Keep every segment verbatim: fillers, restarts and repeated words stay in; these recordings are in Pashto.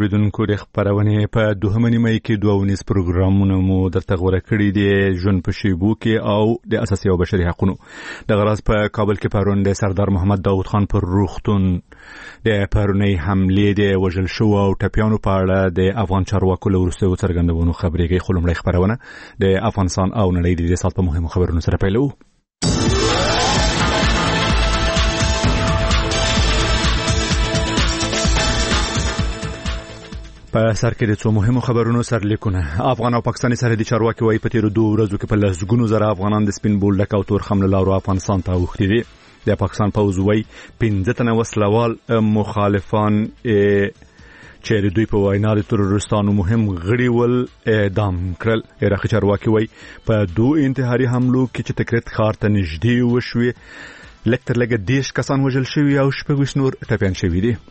اوریدونکو د خبرونه په دوهمه نیمه کې دوه ونیس پروګرامونه مو درته غوړه کړی دی ژوند په شیبو کې او د اساسي او بشري حقوقو د غراض په کابل کې پرون د سردار محمد داوود خان پر روغتون د پرونی حمله د وژل شو او ټپیانو په اړه د افغان چارواکو له وروسته څرګندونو خبرې کوي. خلمړی خبرونه د افغانستان او نړۍ د سات په مهمو خبرونو سره پیلو. په سر کې د څو مهمو خبرونو سرلیکونه. افغان او پاکستاني سرحدي چارواکي وايي په تیرو دوه ورځو کې په لسګونو زره افغانان د سپین بولډک او تور خم له لارو افغانستان ته اوښتي دي. د پاکستان پوځ وايي پنځه تنه وسلوال مخالفان چې د دوی په وینا د تروریستانو مهم غړي ول اعدام کړل. عراقي چارواکي وايي په دوه انتحاري حملو کې چې تکریت ښار ته نږدې وشوې لکه تر لږه دیش کسان وژل شوي او شپږ نور ټپیان شوي دي.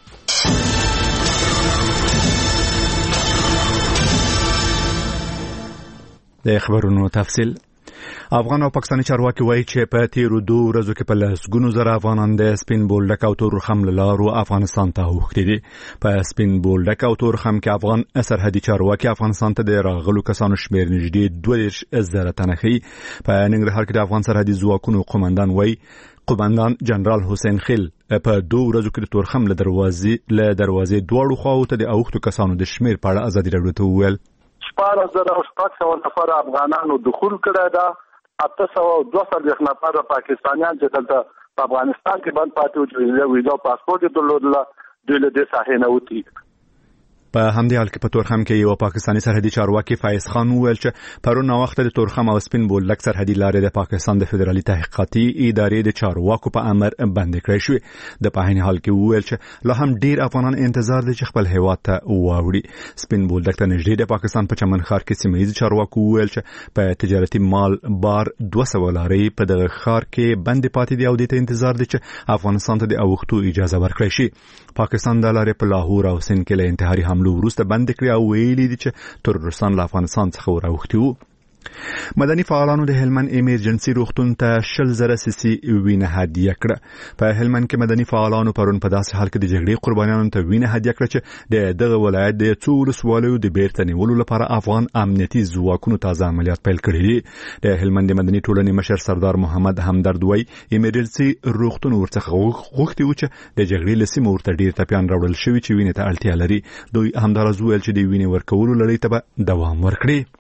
د خبرونو تفصیل. افغان او پاکستاني چارواکي وایي چې په تیرو دوه ورځو کې په لسګونو زره افغانان د سپین بولډک او تور خم له لارو افغانستان ته اوښتي دي. په سپین بولډک او تور خم کې افغان سرحدي چارواکي افغانستان ته د راغلو کسانو شمېر نږدې دوه دېرش زره تنه ښیي. په ننګرهار کې د افغان سرحدي ځواکونو قومندان وایي قومندان جنرال حسین خیل په دوه ورځو کې د تور خم له دروازې له دروازې دواړو خواو ته د اوښتو کسانو د شمېر په اړه ازادي راډیو ته وویل شپږ زره او شپږ سوه نفر افغانانو دخول کړی ده. اته سوه او دوه څلوېښت نفر پاکستانیان چې دلته په افغانستان کې بند پاتې وو چې ویزا او پاسپورټ یې درلودله دوی له دې ساحې نه وتي. په همدې حال کې په تورخم کې یو پاکستاني سرحدي چارواکي فایز خان وویل چې پرون وخت د تورخم او سپین بولډک سرحدي لارې د پاکستان د فدرالي تحقیقاتي ادارې د چارواکو په امر بند کړې شوې. د په عین حال کې وویل چې لا هم ډیر افغانان انتظار دي چې خپل هیواد ته واوړي. سپین بولډک ته نږدې د پاکستان په چمن ښار کې سیمه ییز چارواکو وویل چې په تجارتي مال بار دوه سوه لارې په دغه ښار کې بند پاتې دي او د انتظار دي چې افغانستان ته د اوښتو اجازه ورکړي شي. پاکستان د لارې په لاهور او سند کې له انتحاري حملو وروسته بند کړی او ویلي دي چې تروریستان له افغانستان څخه راوښتي وو. مدني فعالانو د هلمند ایمرجنسي روغتون ته شل زره سیسي وینه هدیه کړه. په هلمند کې مدني فعالانو پرون په داسې حال کې د جګړې قربانیانو ته وینه هدیه کړه چې د دغه ولایت د څو ولسوالیو د بیرته نیولو لپاره افغان امنیتي ځواکونو تازه عملیات پیل کړي دي. د هلمند مدني ټولنې مشر سردار محمد همدرد وایي ایمرجنسي روغتون ورڅخه غوښتي و چې د جګړې له سیمو ورته ډیر ټپیان راوړل شوي چې وینې ته اړتیا لري. دوی همدارز ویل چې د وینې ورکولو لړۍ ته به دوام ورکړي.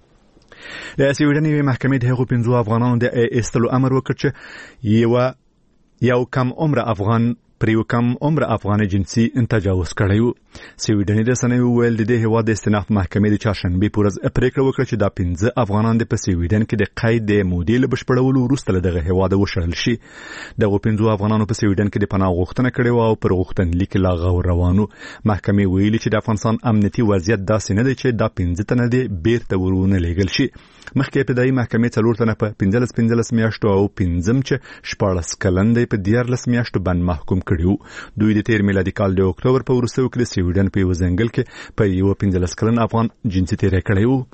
د سویډني محکمې د هغو پنځو افغانانو د ایستلو امر وکړ چې یو یو کم عمر افغان پر یو کم عمر افغان جنسي تجاوز کړی وو. سویډني رسنیو ویل د دې هیواد د استیناف محکمې د چهارشنبې په ورځ پریکړه وکړه چې دا پنځه افغانان د په سویډن کې د قید د مودې له بشپړولو وروسته له دغه هیواد وشړل شي. دغه پنځو افغانانو په سویډن کې د پناه غوښتنه کړې او پر غوښتنلیک لا غور روانو. محکمې ویلي چې د افغانستان امنیتي وضعیت داسې نه دی چې دا پنځه تنه دي بیرته ورونه لیږل شي. مخکې ابتدایي محکمې څلور تنه په پنځلس پنځلس میاشتو او پنځم چې شپاړس کلن دی په دیارلس میاشتو باندې محکوم کړي. دوی د تیر میلادي کال د اکتوبر په وروستیو کې د سویډن په یو ځنګل کې په یو پنځلس کلن افغان جنسي تیری کړی وو.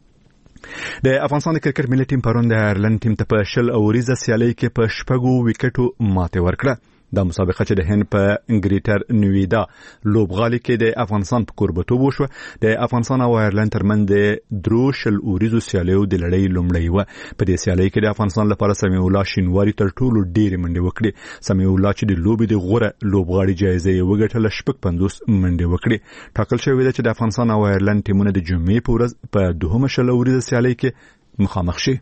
د افغانستان د کرکټ ملي ټیم پرون د آیرلند ټیم ته په شل اوریزه سیالۍ کې په شپږو وکټو ماته ورکړه. دا مسابقه چې د هند په انګریټر نویدا لوبغالي کې د افغانستان په کوربتوب وشوه. د افغانستان او آیرلند ترمنځ د درو شل اوریزو سیالیو د لړۍ لومړۍ وه. په دې سیالۍ کې د افغانستان لپاره سمیع الله شینواري تر ټولو ډېرې منډې وکړې. سمیع الله چې د لوبې د غوره لوبغاړي جایزه یې وګټله شپږ پنځوس منډې وکړې. ټاکل شوې ده چې د افغانستان او آیرلند ټیمونه د جمعې په ورځ په دوهمه شل اوریزه سیالۍ کې مخامخ شي.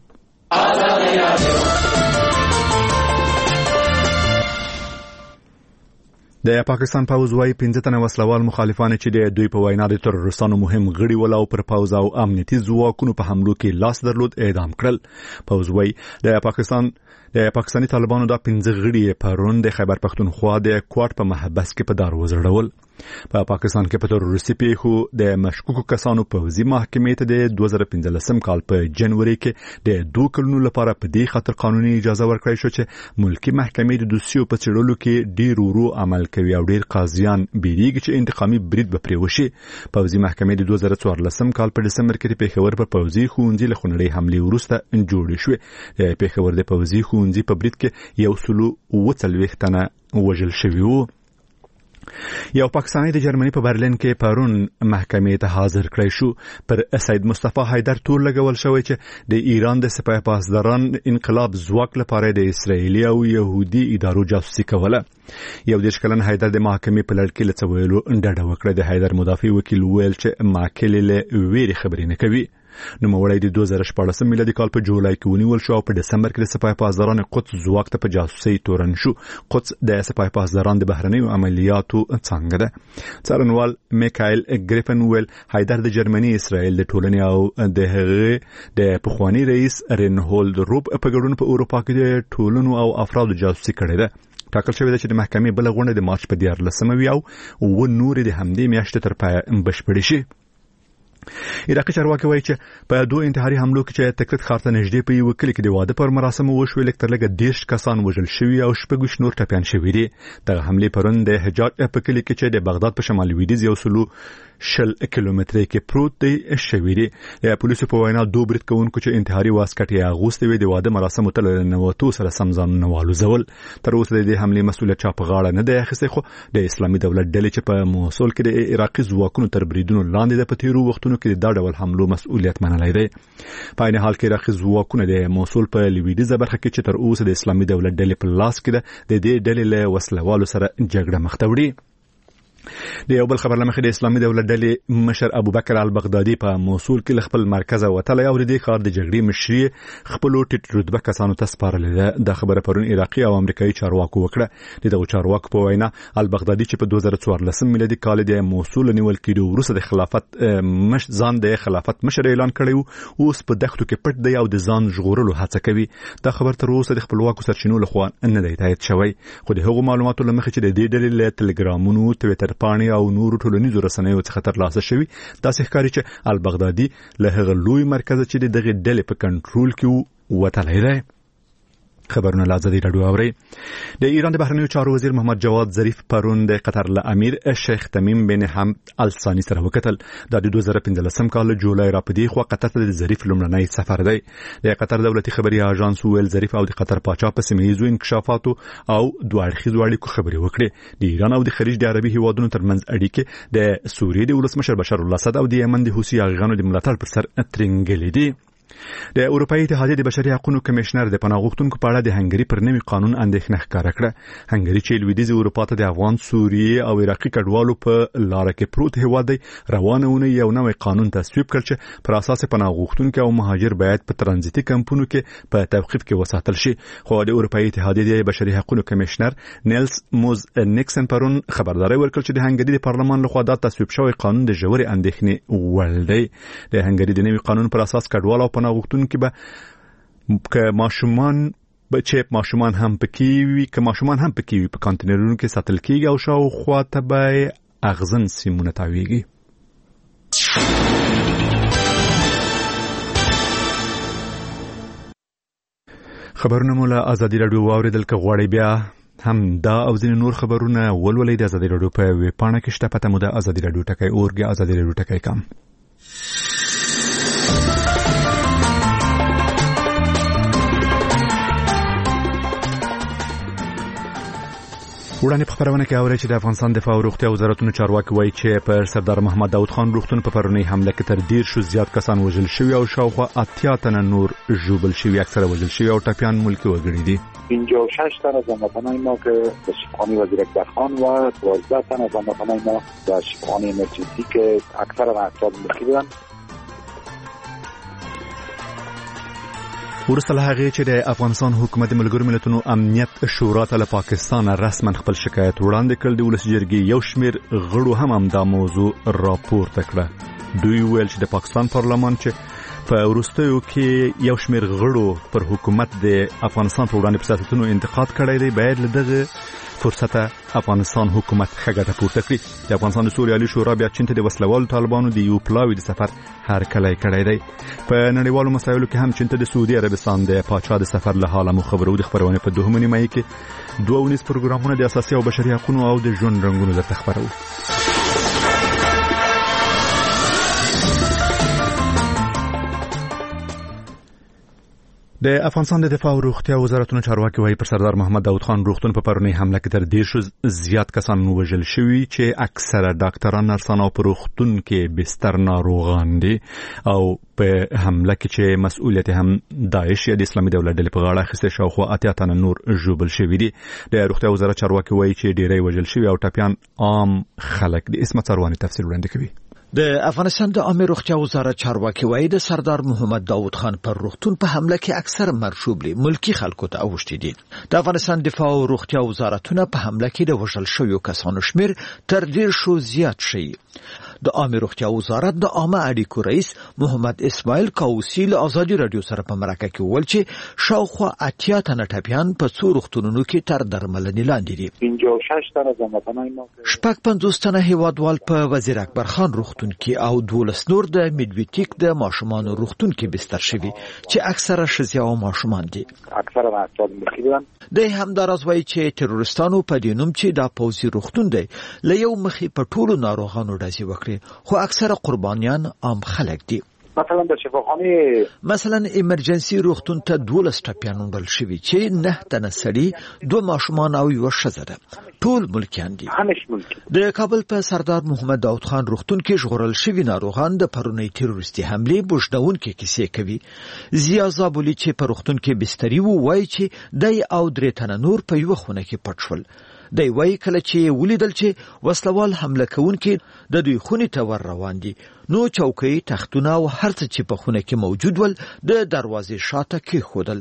د پاکستان پوځ وايي پنځه تنه وسلوال مخالفان چې د دوی په وینا د تروریستانو مهم غړي ول او پر پوځ او امنیتي ځواکونو په حملو کې لاس درلود اعدام کړل. پوځ وايي د پاکستان د پاکستاني طالبانو د پنځه غړي پرون د خیبر پختونخوا د کوټ په محبس کې په دار وزړول. په پا پاکستان کې په تروریستي پیښو د مشکوکو کسانو پوځي محکمې ته د دوه زره پنځلسم کال په جنوري کې د دوه کلونو لپاره په دې خاطر قانوني اجازه ورکړې شو چې ملکی محکمې د دوسیو په څېړلو کې ډیر ورو عمل کوي او ډیر قاضیان بیریږي چې انتقامي برید به پرې وشي. پوځي محکمې د دوه زره څوارلسم کال په ډسمبر کې د پېښور په پوځي ښوونځي له خونړۍ حملې وروسته جوړې شوې. د پېښور د پوځي ښوونځي په برید کې یو سلو اووه څلوېښت تنه وژل شوي وو. یو پاکستانی د جرمني په برلین کې پرون محکمې ته حاضر کړی شو. پر سید مصطفی حیدر تور لګول شوی چې د ایران د سپاه پاسداران انقلاب ځواک لپاره د اسرایلی او يهودي ادارو جاسوسي کوله. یو دیش کلن حیدر د محکمې په لړ کې لڅویلو انډه وکړه. د حیدر مدافع وکیل ویل چې محکمې له ویری خبرې نه کوي. نو موړی د دوه زره شپږ میلادي کال په جولای کې ونیول شو او په دسمبر کې د سپاه پاسداران قدس ځواک ته په جاسوسي تورن شو. قدس د سپاه پاسداران د بهرنیو عملیاتو څنګه ده. څارنوال میکایل ګریفن ویل حیدر د جرمني اسرائیل د ټولنې او د هغه د پخوانی رئیس رینهولد روب په ګډون په اروپا کې د ټولنو او افرادو جاسوسي کړې ده. ټاکل شوی چې د محکمې بل غونډه د مارچ په دیارلسمه وي او و نور د همدې میاشتې تر پای بشپړې شي. عراقي چارواکي وایي چې په دوه انتحاري حملو کې چې تکرت خارته نږدې په یو کلی کې د واده پر مراسمو وشوي لکه تر لږه دیرش کسان وژل شوي او شپږ نور ټپيان شوي دي. دغه حمله پرون د حجاج په کلی کې چې د بغداد په شمال لویدیځ یو سلو شل کیلومترۍ کې پروت دی شوي دي. د پولیسو په وینا دوه برید کوونکو چې انتحاري واسکټ یې اغوستي وي د واده مراسمو ته نووتو سره سمځان والو زول. تر اوسه د حمله مسؤلیت چا په غاړه نه دی اخیستی خو د اسلامي دولت ډلې چې په موصل کې د عراقي ځواکونو تر بریدونو لاندې د پتیرو وختونو کې دا ډول حملو مسؤلیت منلای دی. په عین حال کې عراقي ځواکونه د موصل په لویدیځه برخه کې چې تر اوسه د اسلامي دولت ډلې په لاس کې ده د دې ډلې له وسلوالو سره جګړه مخ ته وړي. د یو بل خبر لمخې د اسلامي دولت ډلې مشر ابوبکر البغدادي په موصل کې خپل مرکز وتلی او د دې کار د جګړې مشري خپل ټیټ رتبه کسانو ته سپارلې ده. د خبره پرون عراقي او امریکایي چارواکو وکړه. دغه چارواکو په وینا البغدادي چې په دوه زره څوارلسم میلادي کال د موصل نیول کېدو وروسته د خلافت مش ځان د خلافت مشر اعلان کړی او اوس په دښتو کې پټ دی او د ځان ژغورلو هڅه کوي. دا خبر تر اوسه د خپلواکو سرچینو لخوا نه دی تایید شوی خو د هغو معلوماتو لمخې چې د دې ډلې له ټلګرامونو تویټر پاڼې او نورو ټولنیزو رسنیو څخه ترلاسه شوی. داسې ښکاري چې البغدادي له هغه لوی مرکز چې دغه ډلې په کنټرول کې وتلی دی. خبرونه له ازادي راډیو اوري. د ایران د بهرنیو چارو وزیر محمد جواد ظریف پرون د قطر له امیر شیخ تمیم بن حمد الثاني سره وکتل. د دوه زره پنځلسم کال جولای را پدې خو قطر ته د ظریف لومړنی سفر دی. د قطر دولتي خبري اژانس ویل ظریف او د قطر پاچا په سیمه‌یزو انکشافاتو او دوه اړخیزو اړیکو خبري وکړي. د ایران او د خلیج د عربي هیوادونو ترمنځ اړیکې د سوریې د ولسمشر بشار الاسد او د یمن د حوثي اغیانو د ملاتړ پر سر ترنګلې دي. د اروپאי اتحادیې د بشري حقوقو کمشنر د پناه غوښتونکو په اړه د هنګری پر نوي قانون اندېښنه ښکاره کړه. هنګری چې لویدیځ اروپا ته د افغان سوریې او عراقي کډوالو په لار کې پروت هیواد دی روانونه یو نوې قانون تصویب کړ چې پر اساس پناه غوښتونکو او مهاجر باید په ترانزیتي کمپونو کې په توقيف کې وساتل شي. خو د اروپאי اتحادیې د بشري حقوقو کمشنر نیلز موز نیکسن پرون خبرداري ورکړه چې د هنګری د پارلمان لخوا د تصویب شوی قانون د ژورې اندېښنې وړ دی. د هنګری د نوي قانون پر اساس کډوال او پناه غوښتونکو به که ماشومان چې ماشومان هم پکې وي که ماشومان هم پکې وي په کانټینرونو کې ساتل کېږي او شاوخوا ته به اغزن سیمونه تاویږي. خبرونه مو له ازادي راډیو واوریدل که غواړئ بیا هم دا او ځینې نور خبرونه ولولئ د ازادي راډیو په ویب پاڼه کې شته. پته مو د ازادي راډیو ټکی اورګ ازادي راډیو ټکی کام. وړاندې په خبرونه کې اوري چې د افغانستان دفاع او روغتیا وزارتونو چارواکي وایي چې پر سردار محمد داود خان روغتون په پرونی حمله کې تر ډیر شو زیات کسان وژل شوي او شاوخوا اتیا تنه نور ژوبل شوي، اکثره وژل شوي او ټپیان ملکی وګړي دي. پنجاه و شش تن از هموطنان ما که به شفاخانه وزیر اکبرخان و دوازده تن از هموطنان ما در شفاخانه امرجنسی که اکثر افراد ملکی بودند. ورسره هغه چې د افغانستان حکومت د ملګرو ملتونو امنیت شورا ته له پاکستان رسما خپل شکایت وړاندې کړ، د ولس جرګې یو شمېر غړو هم هم دا موضوع راپورته کړه. دوی ویل چې د پاکستان پارلمان چې په وروستیو کې یو شمېر غړو پر حکومت د افغانستان په وړاندې په سیاستونو انتقاد کړی دی، باید له دغه فرصته افغانستان حکومت خګه پورته کړي. د افغانستان د سوریالي شورا بیا چین ته د وسلوالو طالبانو د یو پلاوي د سفر هرکلی کړی دی. په نړیوالو مسایلو کې هم چین ته د سعودي عربستان د پاچا د سفر له حاله مو خبرو. د خبرونه په دوه نیمه کې دوه ونیس پروګرامونه د اساسي او بشري حقوقو او د ژوند رنګونو درته خبرو. د افغانستان د دفاع او روغتیا وزارتونو چارواکي وايي پر سردار محمد داود خان روغتون په پرونی حمله کې تر ډیر شو زیات کسان وژل شوي چې اکثره ډاکټران نرسان او په روغتون کې بستر ناروغان دي او په حمله کې چې مسؤلیت هم داعش یا د اسلامي دولت ډلې په غاړه اخیسته شاوخوا اتیا تنه نور ژوبل شوي دي. د روغتیا وزارت چارواکي وايي چې ډیری وژل شوي او ټپیان عام خلک دي. اسمت سروانی تفصیل وړاندې کوي. د افغانستان د عامه روغتیا وزارت چارواکي وايي د سردار محمد داود خان پر روغتون په حمله کې اکثر مرشوبلي ملکی خلکو ته اوښتي دي. د افغانستان دفاع او روغتیا وزارتونه په حمله کې د وژل شویو کسانو شمیر تر ډیر شو زیات شي. د عامه روغتیا وزارت د عامه اړیکو رئیس محمد اسماعیل کاوسی له ازادي رادیو سره په مرکه کې وویل چې شاوخوا اتیا تنه ټپیان په څو روغتونونو کې تر درملنې لاندې دي. پنځه او شش تنه زموږ نه شپږ پنځوس تنه هیوادوال په وزیر اکبر خان روغتون کې او دولس نور د میډویټیک د ماشومان روغتون کې بستر شوي چې اکثره ښځې او ماشومان دي. اکثره افراد مخیبن د همدارز وايي چې تروریستانو په دینوم چې د پوزي روغتون دی له یو مخې په ټولو ناروغانو ډزې وکړي خو اکثره قربانیان عام خلک دي. مثلا د شفاخانه مثلا ایمرجنسي روغتون ته دولس ټپیان وړل شوي چې نه تنه سړي دوه ماشومان او یو ښځه ده. ټول ملکیان دي. د کابل په سردار محمد داود خان روغتون کې ژغورل شوي ناروغان د پرونی تروریستي حملې بوجدونکې کیسې کوي. زیا زابولي چې په روغتون کې بستري وو وایي چې دای او درې تنه نور په یو خونه کې پټ شول. دی وایي کله چې ولیدل چې وسلوال حمله کوونکي د دوی خونې ته ور روان دي نو چوکۍ تختونه او هر څه چې په خونه کې موجود ول د دروازې شاته کېښودل.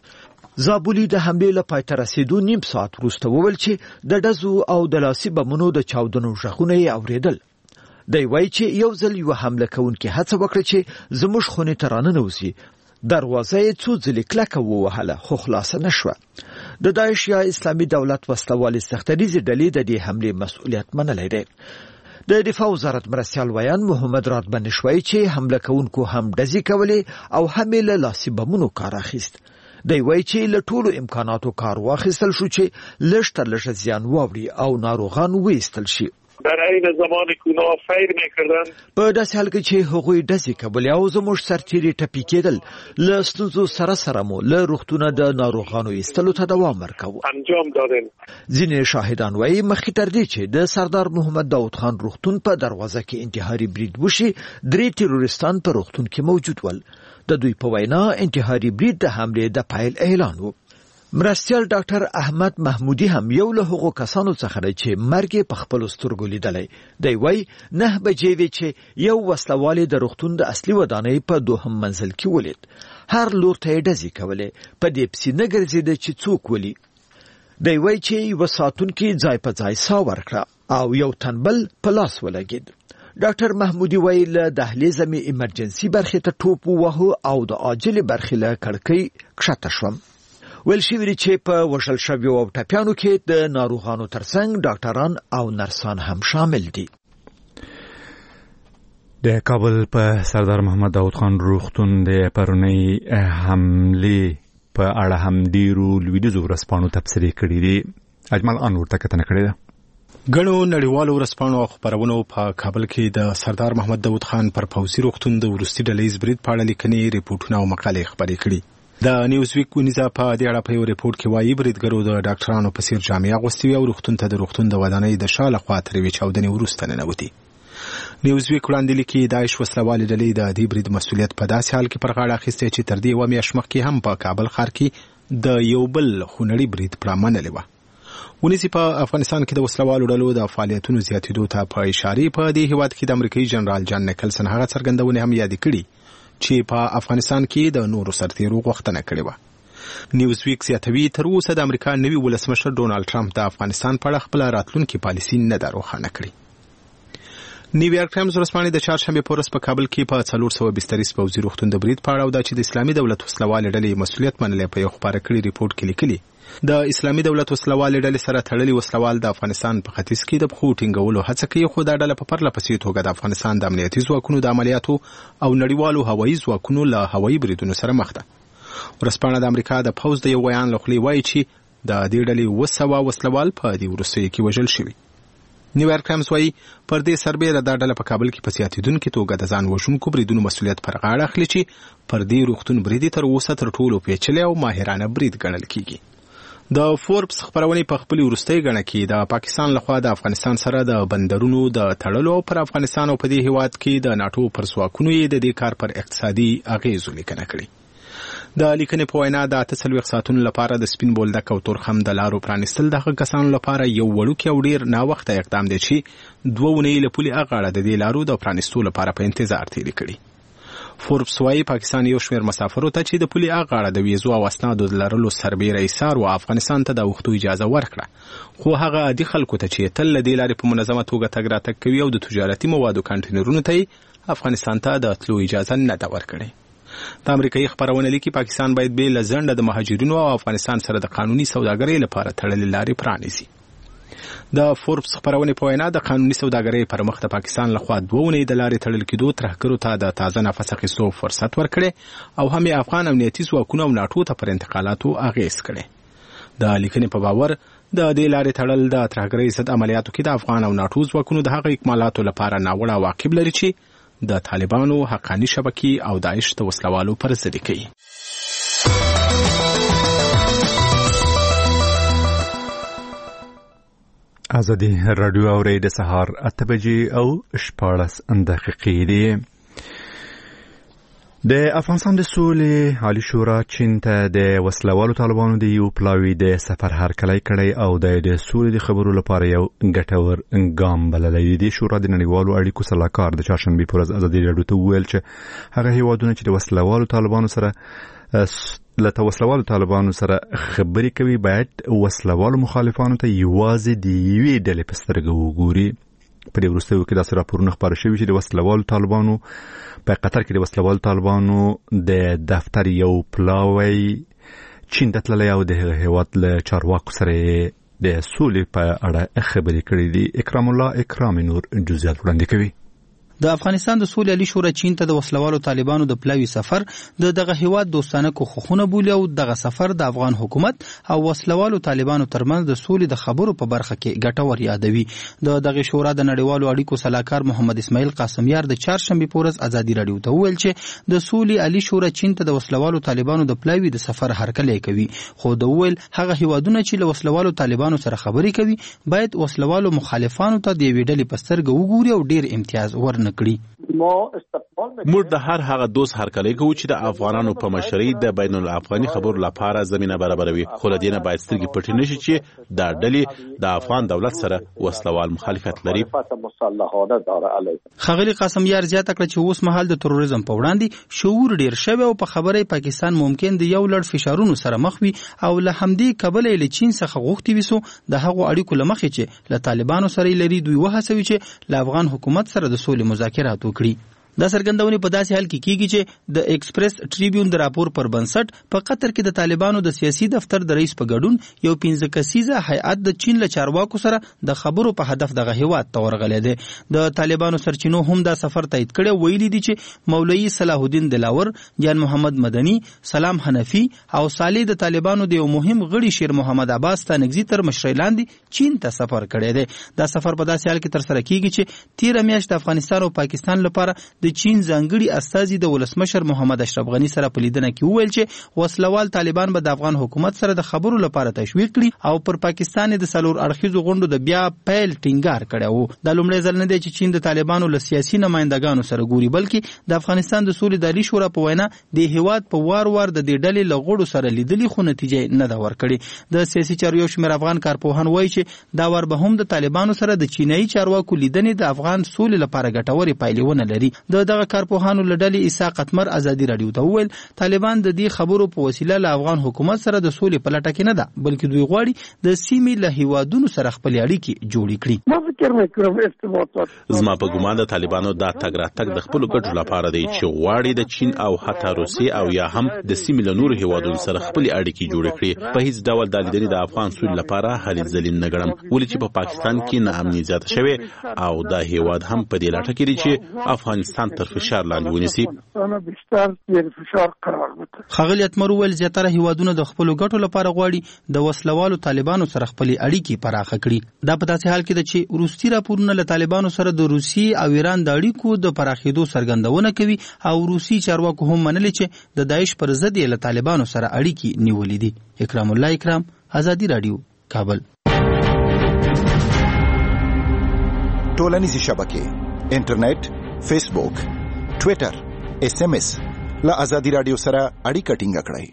زابولي د حملې له پای ته رسېدو نیم ساعت وروسته وویل چې د ډزو او د لاسي بمونو د چاودنو غږونه یې اورېدل. دی وایي چې یو ځل یو حمله کوونکي هڅه وکړه چې زموږ خونې ته راننوځي. دروازه یې څو ځلې کلکه ووهله خو خلاصه نشوه. د داعش یا اسلامي دولت وسلوالې سختریزې ډلې د دې حملې مسؤلیت منلی دی. د دفاع وزارت مرستیال ویان محمد رات بنش وایي چې حمله کوونکو هم ډزې کولې او هم له لاسي بمونو کار اخیست. دی وایي چې له ټولو امکاناتو کار واخیستل شو چې لږ تر لږه زیان واوړي او ناروغان وایستل شي. در عین زمان کونا فیر میکردن په داسې حال کې چې هغوی ډزې کولې او زموږ سرتیري ټپي کېدل له ستونزو سره سره مو له روغتونه د ناروغانو ایستلو ته دوام ورکاوه. انجام دادن. ځینې شاهدان وایي مخکې تر دې چې د سردار محمد داود خان روغتون په دروازه کې انتحاري برید وشي درې تروریستان په روغتون کې موجود ول. د دوی په وینا انتحاري برید د حملې د پیل اعلان و. مرستیال ډاکټر احمد محمودي هم یو له هغو کسانو څخه دی چې مرګ په خپل سترګو لیدلی. دی وایي نه بجې وې چې یو وسلوال د روغتون د اصلي ودانۍ په دوهم منزل کې ولید. هر لور ته یې ډزې کولې په دې پسې نه ګرځېده چې څوک ولي. دی وایي چې یوه ساتونکي ځای په ځای ساه ورکړه او یو تنبل په لاس ولګېد. ډاکټر محمودي وایي له دهلیزه مې ایمرجنسي برخې ته ټوپ ووهو او د عاجلې برخې له کړکۍ کښته شوم. ویل شوي دي چې په وژل شویو او ټپیانو کې د ناروغانو ترڅنګ ډاکټران او نرسان هم شامل دي. د کابل په سردار محمد داود خان روغتون د پرونی حملې په اړه هم ډیرو لویدیځو ورځپاڼو تبصرې کړې دي. اجمل ان ورته کتنه کړې ده. ګڼو نړیوالو ورځپاڼو او خبرونو په کابل کې د سردار محمد داود خان پر پوځي روغتون د وروستي ډلهیز برید په اړه لیکنې ریپورټونه او مقالې خپرې کړي. د نیوز ویک ونیزه په دې اړه په یو ریپورت کې وایي بریدګرو د ډاکټرانو په څیر جامې اغوستې وې او روغتون ته د روغتون د ودانۍ د شا له خوا ترې چاودنې وروسته ننوتې. نیوز ویک وړاندې لیکي داعش وسلوالې ډلې د دې برید مسؤلیت په داسې حال کې پر غاړه اخیستی چې تر دې یوه میاشت مخکې هم په کابل ښار کې د یو بل خونړي برید پړه منلې وه. ونیسي په افغانستان کې د وسلوالو ډلو د فعالیتونو زیاتېدو ته په اشارې په دې هیواد کې د امریکایي جنرال جان نیکلسن هغه څرګندونې هم یادې کړي چې په افغانستان کې د نورو سرتیرو غوښتنه کړې وه. نیوز ویک زیاتوي تر اوسه د امریکا نوي ولسمشر ډونالد ټرمپ د افغانستان په اړه خپله راتلونکې پالیسي نه ده روښانه کړې. نیویارک ټایمز ورځپاڼې د چهارشنبې په ورځ په کابل کې په څلور سوه بستریز پوځي روغتون د برید په اړه او دا چې د اسلامي دولت وسلوالې ډلې مسؤلیت منلی په یو خپاره کړي ریپورټ کې لیکلي د اسلامي دولت وسلوالې ډلې سره تړلي وسلوال د افغانستان په ختیځ کې د پښو ټینګولو هڅه کوي خو دا ډله په پرله پسې توګه د افغانستان د امنیتي ځواکونو د عملیاتو او نړیوالو هوایي ځواکونو له هوایي بریدونو سره مخ ده. ورځپاڼه د امریکا د پوځ د یو ویان له خولې وایي چې د دې ډلې اوه سوه وسلوال په دې وروستیو کې وژل شوي. نیویارک ټایمز وايي پر دې سربېره دا ډله په کابل کې په زیاتېدونکي توګه د ځان وژونکو بریدونو مسؤلیت پر غاړه اخلي چې پر دې روغتون برید تر اوسه تر ټولو پیچلی او ماهرانه برید ګڼل کیږي. د فوربس خبرونې په خپل وروستۍ غڼه کې د پاکستان لخوا د افغانستان سره د بندرونو د تړلو پر افغانستان او په دې هیواد کې د ناتو پر ځواکونو یې د دې کار پر اقتصادي اغیزو لیکنه کړې. د لیکنې په وینا د اته څلوېښت ساعتونو لپاره د سپین بولدک او تورخم د لارو پرانیستل دغه کسانو لپاره یو وړوکی او ډېر ناوخته اقدام دی چې دوه اونۍ له پولې اغاړه د دې لارو د پرانیستو لپاره په انتظار تېرې کړي. فوربس وايي پاکستان یو شمېر مسافرو ته چې د پولې اغاړه د ویزو او اسنادو د لرلو سربېره ایثار و افغانستان ته د اوښتو اجازه ورکړه، خو هغه عادي خلکو ته چې تل له دې لارې په منظمه توګه تګ راتګ کوي او د تجارتي موادو کانټینرونو ته افغانستان ته د تلو اجازه نه ده ورکړې. د امریکایي خبرونه لیکي پاکستان باید به له ځنډه د مهاجرینو او افغانستان سره د قانوني سوداګرۍ لپاره تړلې لارې پرانیزي. د فوربس خبرونه په وینا د قانوني سوداګرۍ پر مخ د پاکستان لخوا دوه اونۍ د لارې تړل کېدو ترهګرو ته د تازه نفس اخیستو فرصت ورکړي او هم افغان امنیتي ځواکونه او ناټو ته پر انتقالاتو اغیز کړي. د لیکنې په باور د دې لارې تړل د ترهګرۍ ضد عملیاتو کې د افغان او ناټو ځواکونو د هغه اکمالاتو لپاره ناوړه عواقب لري چې د طالبانو حقاني شبکې او داعش د وسلوالو پر ضد کوي. ازادي رادیو اوري د سهار اته بجې او شپاړس دقیقې دي. د افغانستان د سولې عالی شورا چین ته د وسلوالو طالبانو د یو پلاوی د سفر هرکلی کړی او د سولې د خبرو لپاره یو ګټور ګام بللی دی. د شورا د نړیوالو اړیکو سلاکار د چهارشنبې په ورځ ازادي رادیو ته وویل چې هغه هیوادونه چې د وسلوالو طالبانو سره له وسلوالو طالبانو سره خبرې کوي باید وسلوالو مخالفانو ته یوازې د یوې ډلې په سترګه وګوري. په دې وروستیو کې داسې راپورونه خپاره شوي چې د وسلوالو طالبانو په قطر کې د وسلوالو طالبانو د دفتر یو پلاوی چین ته تللی او د هغه هیواد له چارواکو سره د سولې په اړه خبرې کړې دي. اکرام الله اکرام نور جزئیات وړاندې کوي. د افغانستان د سولې عالی شورا چین ته د وسلوالو طالبانو د پلاوی سفر د دغه هیواد دوستانه کوښښونه بولي او دغه سفر د افغان حکومت او وسلوالو طالبانو ترمنځ د سولې د خبرو په برخه کې ګټور یادوي. د دغه شورا د نړیوالو اړیکو سلاکار محمد اسماعیل قاسمیار د چهارشنبې په ورځ ازادي رادیو ته وویل چې د سولې عالی شورا چین ته د وسلوالو طالبانو د پلاوی د سفر هرکلی کوي، خو د وویل هغه هیوادونه چې له وسلوالو طالبانو سره خبرې کوي باید وسلوالو مخالفانو ته د یوې ډلې په سترګه وګوري او ډیر امتیاز ورنه کړي. موږ د هر هغه دوست هرکلی کوو چې د افغانانو په مشرۍ د بین الافغاني خبرو لپاره زمینه برابروي، خو له دې نه باید سترګې پټې نشي چې دا ډلې د افغان دولت سره وسلوال مخالفت لري. ښاغلي قاسمیار زیاته کړه چې اوس مهال د تروریزم په وړاندې شعور ډیر شوی او په خبره پاکستان ممکن د یو لړ فشارونو سره مخ وي او له همدې کبله له چین څخه غوښتي وسو د هغو اړیکو لمخې چې له طالبانو سره لري دوی وهڅوي چې له افغان حکومت سره د سولې مذاکرات وکړي. دا څرګندونې په داسې حال کې کیږي چې د ایکسپریس ټریبیون د راپور پر بنسټ په قطر کې د طالبانو د سیاسي دفتر د رئیس په ګډون یو پنځه کسیزه هیئت د چین له چارواکو سره د خبرو په هدف دغه هیواد ته ورغلی دی. د طالبانو سرچینو هم دا سفر تایید کړی، ویلي دي چې مولوي صلاح الدین دلاور، جان محمد مدني، سلام حنفي او صالح د طالبانو د یو مهم غړي شیر محمد عباس تانګزي تر مشرۍ لاندې چین ته سفر کړی دی. دا سفر په داسې حال کې تر سره کیږي چې تیر میاشت د افغانستان او پاکستان لپاره د چین ځانګړي استازي د ولسمشر محمد اشرف غنی سره په لیدنه کې وویل چې وسلوال طالبان به د افغان حکومت سره د خبرو لپاره تشویق کړي او پر پاکستان د سلور اړخیزو غونډو د بیا پیل ټینګار کړی وو. د لومړي ځل نه دی چې چین د طالبانو له سیاسي نمائندګانو سره ګوري، بلکې د افغانستان د سولې د عالی شورا په وینا د هیواد په وار وار د دې ډلې له غړو سره لیدلي خو نتیجه نه ده ورکړې. د سیاسي چارو یو شمېر افغان کارپوهان وایي چې دا وار به هم د طالبانو سره د چینایي چارواکو لیدنې د افغان سولې لپاره ګټورې پایلې ونه لري. د دغه کارپوهانو له ډلې عیسی قتمر ازادي رادیو ته وویل طالبان د دې خبرو په وسیله له افغان حکومت سره د سولې په لټه کې نه ده، بلکې دوی غواړي د سیمې له هیوادونو سره خپلې اړیکې جوړې کړي. زما په ګمان د طالبانو دا تګ راتګ د خپلو ګټو لپاره دی چې غواړي د چین او حتی روسیې او یا هم د سیمې له نورو هیوادونو سره خپلې اړیکې جوړې کړي. په هیڅ ډول دا لیدنې د افغان سولې لپاره هلې ځلې نه ګڼم، ولې چې په پاکستان کې ناامني زیاته شوې او دا هیواد هم په دې لټه کې دی چې افغانستان افغانستان تر فشار لاندې ونیسي. ښاغلي اتمر وویل زیاتره هیوادونه د خپلو ګټو لپاره غواړي د وسلوالو طالبانو سره خپلې اړیکې پراخه کړي. دا په داسې حال کې ده چې وروستي راپورونه له طالبانو سره د روسیې او ایران د اړیکو د پراخېدو څرګندونه کوي او روسي چارواکو هم منلي چې د داعش پر ضد یې له طالبانو سره اړیکې نیولې دي. اکرام الله اکرام، ازادي راډیو، کابل. ټولنیزې شبکې، انټرنیټ، فیسبوک، ټویټر، ایس ایم ایس له ازادي راډیو سره اړیکه ټینګه کړئ.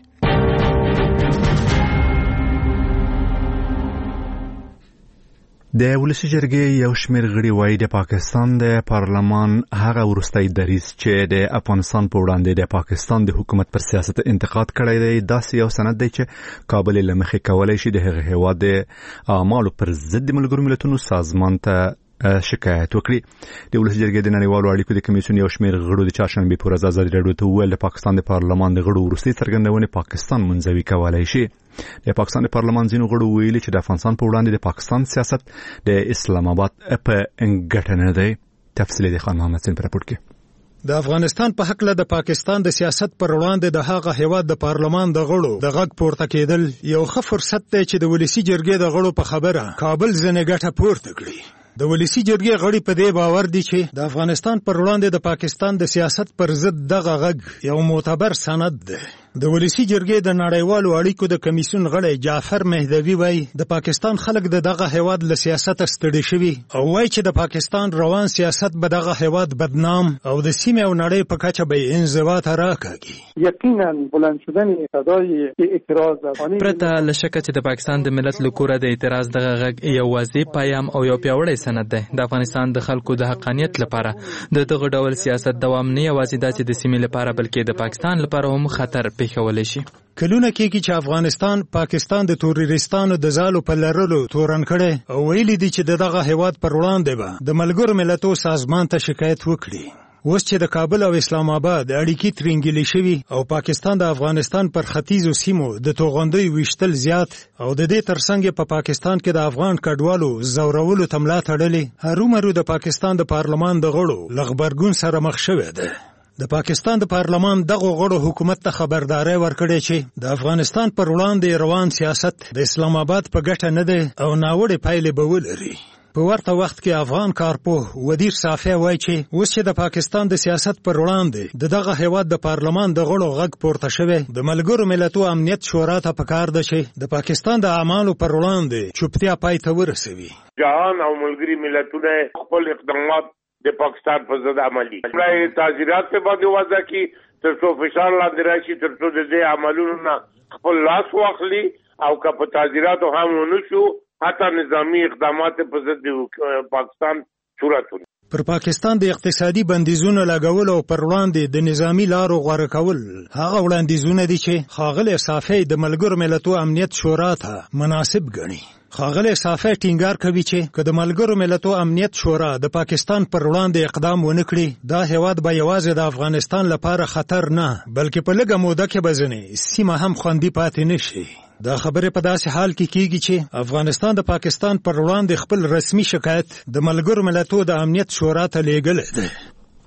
د ولسی جرګې یو شمېر غړي وایي د پاکستان د پارلمان هغه وروستی دریځ چې د افغانستان په وړاندې د پاکستان د حکومت پر سیاست انتقاد کړی دی داسې یو سند دی چې کابل له مخې کولی شي د هغه هیواد د اعمالو پر ضد د ملګرو ملتونو سازمان ته شکایت وکړي. د ولسی جرګې د نړیوالو اړیکو د کمیسیون یو شمېر غړو د چهارشنبې په ورځ ازادي راډیو ته وویل د پاکستان د پارلمان د غړو وروستۍ څرګندونې پاکستان منزوي کولی شي. د پاکستان د پارلمان ځینو غړو ویلي چې د افغانستان په وړاندې د پاکستان سیاست د اسلام آباد په ګټه نه دی. تفصیل د خان محمد سین پر راپور کې. د افغانستان په حق له د پاکستان د سیاست پر وړاندې د هغه هیواد د پارلمان د غړو د غږ پورته کېدل یو ښه فرصت دی چې د ولسی جرګې د غړو په خبره کابل ځنې ګټه پورته کړي. د ولسی جرګې غړي په دې باور دي چې د افغانستان پر وړاندې د پاکستان د سیاست پر ضد دغه غږ یو معتبر سند دی. د ولسی جرګې د نړیوالو اړیکو د کمیسیون غړی جعفر مهدوی وایي د پاکستان خلک د دغه هیواد له سیاست ستړي شوي او وایي چې د پاکستان روان سیاست به دغه هیواد بدنام او د سیمې او نړۍ په کچه به انزوا ته راکاږي. یقینا بلند شدن صدای اعتراض پرته له شکه چې د پاکستان د ملت له کوره د اعتراض دغه غږ یو واضح پیام او یو پیاوړی سند دی. د افغانستان د خلکو د حقانیت لپاره د دغه ډول سیاست دوام نه یوازې د سیمې لپاره بلکې د پاکستان لپاره هم خطر پیښولی شي. کلونه کېږي چې افغانستان پاکستان د تروریستانو د ځالو په لرلو تورن کړي او ویلي دي چې دغه هیواد پر وړاندې به د ملګرو ملتونو سازمان ته شکایت وکړي. اوس چې د کابل او اسلام آباد اړیکې ترنګلې شوي او پاکستان د افغانستان پر ختیځو سیمو د توغندۍ ویشتل زیات او د دې ترڅنګ په پاکستان کې د افغان کډوالو زورولو تملا تړلې هرومرو د پاکستان د پارلمان د غړو لغبرګون سره مخ شوی دی. د پاکستان د پارلمان دغه غړو حکومت ته خبرداري ورکړې چې د افغانستان پر وړاندې روان سیاست د اسلام آباد په ګټه نه دی او ناوړه پایلې به ولري. په ورته وخت کې افغان کارپوه ودیر صافی وایي چې اوس چې د پاکستان د سیاست پر وړاندې د دغه هیواد د پارلمان د غړو غږ پورته شوی د ملګرو ملتونو امنیت شورا ته پکار ده چې د پاکستان د اعمالو پر وړاندې چوپتیا پای ته ورسوي. جهان او ملګري ملتونه خپل اقدامات د پاکستان په ضد عملي کړي تعزیرات په باندې وضع کی تر څو فشار لاندې راشي تر څو د دې عملونو نه خپل لاس واخلي او که په تعزیرات هم ونشو حتی نظامی اقدامات په ضد پاکستان صورت ونی. پر پاکستان د اقتصادي بندیزونو لګول او پر وړاندې د نظامی لارو غوړه کول هغه وړاندیزونه دي چې ښاغلی صافی د ملګرو ملتونو امنیت شورا ته مناسب ګڼي. ښاغلی صافی ټینګار کوي چې که د ملګرو ملتونو امنیت شورا د پاکستان پر وړاندې اقدام ونه کړي دا هیواد به یوازې د افغانستان لپاره خطر نه بلکې په لږه موده کې به ځینې سیمه هم خوندي پاتې نشي. دا خبره په داسې حال کې کیږي چې افغانستان د پاکستان پر وړاندې خپل رسمي شکایت د ملګرو ملتونو د امنیت شورا ته لیږلی دی.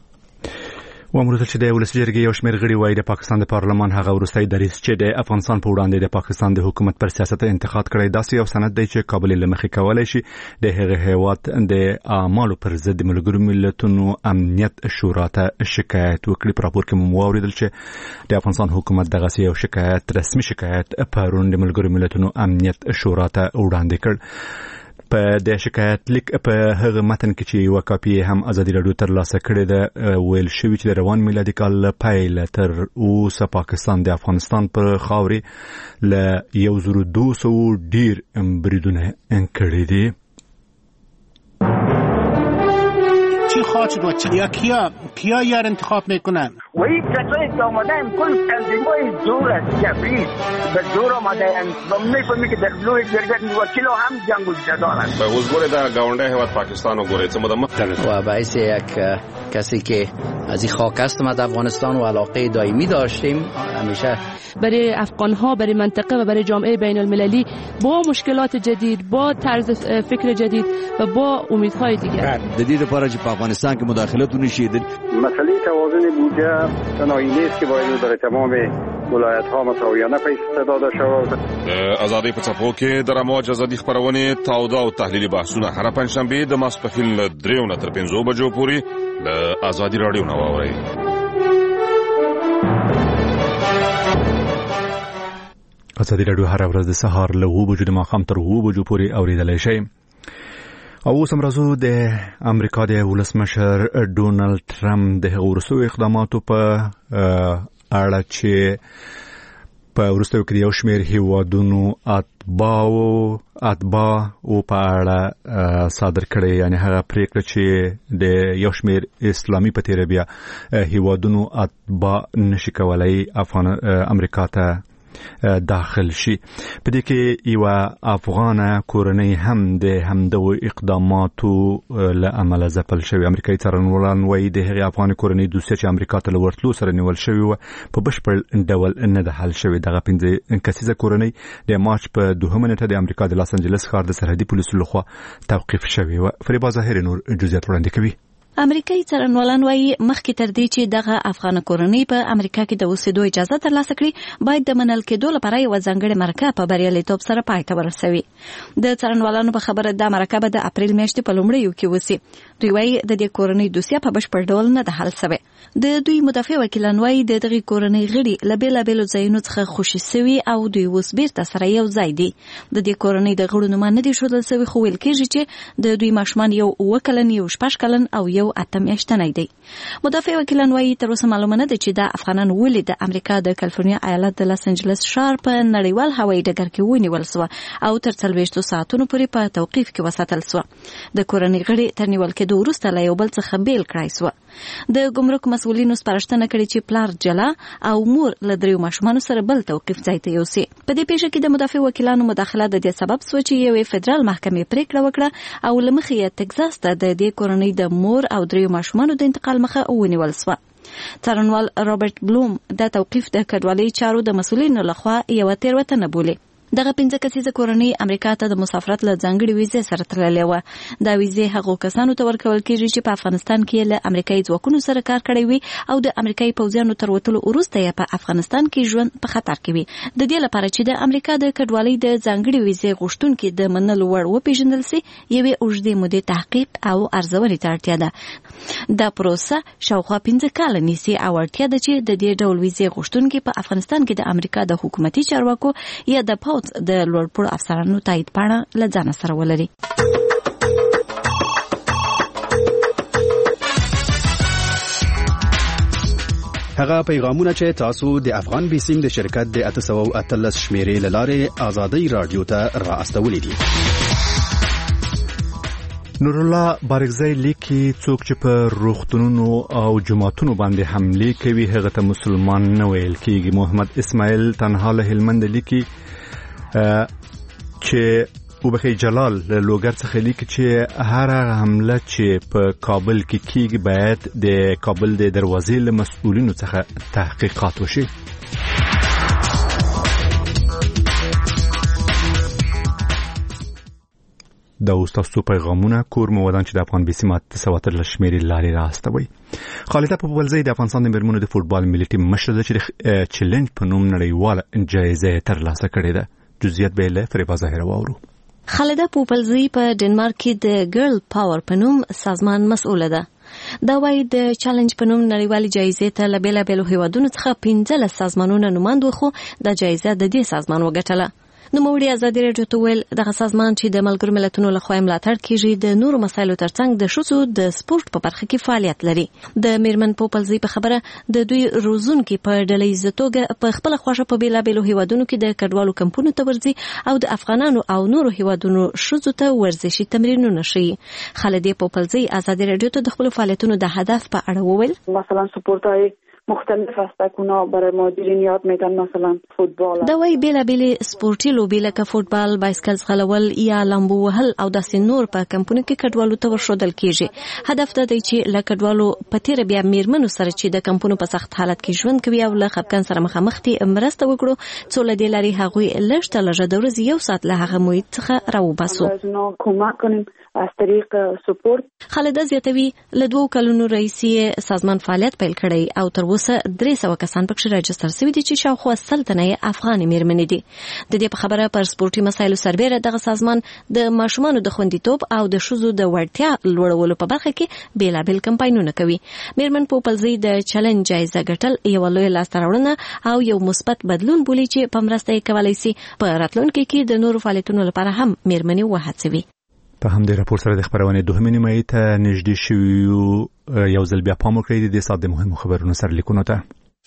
وامروز چې د ولسی جرګې یو شمېر غړي وایي د پاکستان د پارلمان هغه وروستی دریځ چې د افغانستان په وړاندې د پاکستان د حکومت پر سیاست انتقاد کړی داسې یو سند دی چې کابل له مخې کولی شي د هغه هیواد د اعمالو پر ضد د ملګرو ملتونو امنیت شورا ته شکایت وکړي. په راپور کې مو واورېدل چې د افغانستان حکومت دغسې یو شکایت رسمي شکایت پرون د ملګرو ملتونو امنیت شورا ته وړاندې کړ. په د شکایت لیک په هغه متن کې چې یو کاپي هم ازادي راډیو ترلاسه کړې ده ویل شوی چې د روان میلادي کال پیل تر اوسه پاکستان د افغانستان پر خاورې له یو زرو دوه سوه ډیر بریدونه کړي دي. چی خواهد شد و چی؟ یا کیا کیا یار انتخاب میکنن؟ وهيكتسب رمضان كل تنظيمه الدورة جفريد بالدورة مدين بمني فمي كدبلوه جرجت وكيلو هم جنگو جدارن به حضور در گاونده هیواد پاکستان و گوریت مدمت و باعث یک کسی که از این خاک است ما در افغانستان و علاقه دائمی داشتیم همیشه برای افغان‌ها برای منطقه و برای جامعه بین المللی با مشکلات جدید با طرز فکر جدید و با امیدهای دیگر جدید لپاره چې په افغانستان کې مداخلتونه شیدل مسئله توازن بودجه تنهایی نیست که باید در تمام ولایت‌ها مساویانه پیش داده شود. ازادي په څپو کې د رموج ازادي خبرونه تاوده او تحلیلي بحثونه هر پنځشنبه د ماسپښین له دریو نه تر پنځو بجو پورې د ازادي رادیو نه واورئ. ازادي رادیو هر ورځ د سهار له اوه بجو د ماښام تر اوه بجو پورې اورېدلی شئ. او اوس هم راځو د امریکا د ولسمشر ډونالډ ټرمپ د هغو وروستیو اقداماتو په اړه چې په وروستیو کې یو شمېر هیوادونو اتباعو اتباع او په اړه صادر کړي، یعنی هغه پریکړه چې د یو شمېر اسلامي په تیره بیا هیوادونو اتباع نشي کولای افغان امریکا ته داخل شي. په دې کې یو افغان کورنۍ هم د همدغو اقداماتو له امله ځپل شوی. امریکایي څارنوالان وایي د هغې افغان کورنۍ دوسیه چې امریکا ته له ورتلو سره نیول شوې وه په بشپړ ډول نه ده حل شوې. دغه پنځه کسیزه کورنۍ د مارچ په دوهمه نیټه د امریکا د لاس انجلس ښار د سرحدي پولیسو لخوا توقیف شوې وه. فریبا ظاهري نور جزئیات وړاندې کوي. امریکایي څارنوالان وایي مخکې تر دې چې دغه افغان کورنۍ په امریکا کې د اوسېدو اجازه ترلاسه کړي باید د منل کېدو لپاره یوه ځانګړې مرکه په بریالیتوب سره پای ته ورسوي. د څارنوالانو په خبره دا مرکه به د اپریل میاشتې په لومړیو کې وسي. دوی وایي د دې کورنۍ دوسیه په بشپړ ډول نه ده حل سوې. د دوی مدافع وکیلان وایي د دغې کورنۍ غړي له بېلابېلو ځایونو څخه خوشي سوي او دوی اوس بیرته سره یو ځای دي. د دې کورنۍ د غړو نومان نه دي ښودل سوي، خو ویل کېږي چې د دوی ماشومان یو اووه کلن، یو شپږ کلن او یو اته میاشتنی دی. مدافع وکیلان وایي تر اوسه معلومه نه ده چې دا افغانان ولې د امریکا د کالیفورنیا ایالت د لاس انجلس ښار په نړیوال هوایي ډګر کې ونیول سوه او تر څلوېښتو ساعتونو پورې په توقیف کې وساتل سوه. د کورنۍ غړي تر نیول کېدو وروسته له یو بل څخه بیل کړای سوه. د ګمرک مسؤلینو سپارښتنه کړې چې پلار جلا او مور له دریو ماشومانو سره بل توقیف ځای ته یوسي. په دې پیښه کې د مدافع وکیلانو مداخله د دې سبب سوه چې یوې فدرال محکمې پریکړه وکړه او له مخې یې تګزاس ته د دې کورنۍ د مور او دریو ماشومانو د انتقال مخه ونیول سوه. څارنوال رابرټ بلوم دا توقیف د کډوالۍ چارو د مسؤلینو لخوا یوه تېروتنه بولي. دغه پنځه کسیزه کورنۍ امریکا ته د مسافرت له ځانګړې ویزې سره تللې وه. دا ویزې هغو کسانو ته ورکول کېږي چې په افغانستان کې له امریکایي ځواکونو سره کار کړی وي او د امریکایي پوځیانو تر وتلو وروسته یې په افغانستان کې ژوند په خطر کې وي. د دې لپاره چې د امریکا د کډوالۍ د ځانګړې ویزې غوښتونکي د منلو وړ وپېژندل سي، یوې اوږدې مودې تحقیق او ارزونې ته اړتیا ده. دا پروسه شاوخوا پنځه کاله نیسي او اړتیا ده چې د دې ډول ویزې غوښتونکي په افغانستان کې د امریکا د حکومتي چارواکو یا د پوځ د لوړپوړو افسرانو تایید پاڼه له ځانه سره ولري. هغه پیغامونه چې تاسو د افغان بیسیم د شرکت د اته سوه او اتلس شمیرې له لارې ازادي رادیو ته را استولې دي. نورالله بارګزی لیکي څوک چې په روغتونونو او جماعتونو باندې حمله کوي هغه ته مسلمان نه ویل کېږي. محمد اسماعیل تنها له هلمند لیکي چې وبخي جلال له لوګر څخه لیکي چې هر حمله چې په کابل کې کیږي باید د کابل د دروازې له مسؤلینو څخه تحقیقات وشي. دا اوستاسو پیغامونه کور مو ودان چې د افغان بیسیمات تسواتر لشمیري لاري راستوي. خالده پوپلزی د افغانستان د مرمنو د فوټبال ملي ټیم مشر ده چې چیلنج په نوم نړیواله جایزه ترلاسه کړې ده. جزئیات به له فریبا ظاهر واورو. خالده پوپلزی په ډنمارک کې د ګرل پاور په نوم سازمان مسؤله ده. دا وایي د چالنج په نوم نړیوالې جایزې ته له بېلابېلو هیوادونو څخه پنځلس سازمانونه نوماند و، خو دا جایزه د دې سازمان وګټله. نوموړي ازادي راډیو ته ویل دغه سازمان چې د ملګرو ملتونو لخوا ملاتړ کیږي د نورو مسایلو ترڅنګ د ښځو د سپورت په برخه کې فعالیت لري. د میرمن پوپلزی په خبره د دوی روزونکي په ډلهییزه توګه په خپله خوښه په بېلابېلو هیوادونو کې د کډوالو کمپونو ته ورځي او د افغانانو او نورو هیوادونو ښځو ته ورزشي تمرینونه ښیي. خالده پوپلزی ازادي راډیو ته د خپلو فعالیتونو د هدف په اړه وویل. مثلا سپورتای مختلف است که اونا برای مهاجرین یاد میدن، مثلا فوتبال. دا وی بیل بیل سپورتي لوبې لکه فوتبال، بایسکل ځغلول یا لامبو وهل او داسې نور په کمپونو کې کډوالو ته ورښودل کیږي. هدف دا دی چې له کډوالو په تیر بیا میرمنو سره چې د کمپونو په سخت حالت کې ژوند کوي او له خپګان سره مخامخ دي مرسته وکړو، څو له دې لارې هغوی لږ ته لږه د ورځې یو ساعت له هغه محیط څخه راوباسو. کمک کنیم از طریق سپورت. خالده زیاتوي له دوو کلونو رئیسي سازمان فعالیت پیل کړی او تر اوسه درې سوه کسان پکې راجستر شوي دي چې شاوخوا سل تنه افغانې میرمنې دي. د دې په خبره پر سپورتي مسایلو سربېره دغه سازمان د ماشومانو د خوندیتوب او د ښځو د وړتیا لوړولو په برخه کې بیلابیل کمپاینونه کوي. میرمن پوپلزی د چلنج جایزه ګټل یوه لویه لاسته راوړنه او یو مثبت بدلون بولي چې په مرسته یې کولی سي په راتلونکي کې د نورو فعالیتونو لپاره هم میرمنې وهڅوي. په همدې راپور سره د خبرونې دوهمې نیمایي ته نږدې شوي یو ځل بیا پام وکړئ د دې ساعت د مهمو خبرونو سرلیکونو ته.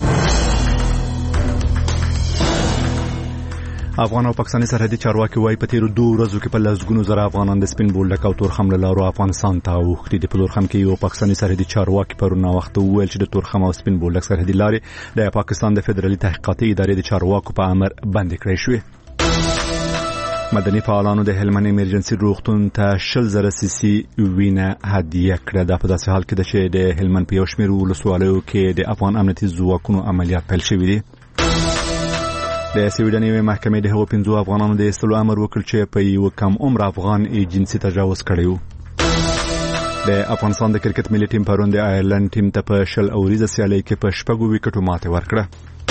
افغان او پاکستاني سرحدي چارواکي وايي په تیرو دوه ورځو کې په لسګونو زره افغانان د سپین بولډک او تورخم له لارو افغانستان ته اوښتي دي. په تورخم کې یو پاکستاني سرحدي چارواکي پرون وخت وویل چې د تورخم او سپین بولډک سرحدي لارې د پاکستان د فدرالي تحقیقاتي ادارې د چارواکو په امر بندي کړې شوې. مدني فعالانو د هلمند ایمرجنسي روغتون ته شل زره سیسي وینه هدیه کړه. دا په داسې حال کې ده چې د هلمند په یو شمېر ولسوالیو کې د افغان امنیتي ځواکونو عملیات پیل شوي دي. د سویډن یوې محکمې د هغو پنځو افغانانو د ایستلو امر وکړ چې په یو کم عمر افغان جنسي تجاوز کړی و. د افغانستان د کرکټ ملي ټیم پرون د آیرلند ټیم ته په شل اوریزه سیالۍ کې په شپږو ویکټو ماتې ورکړه.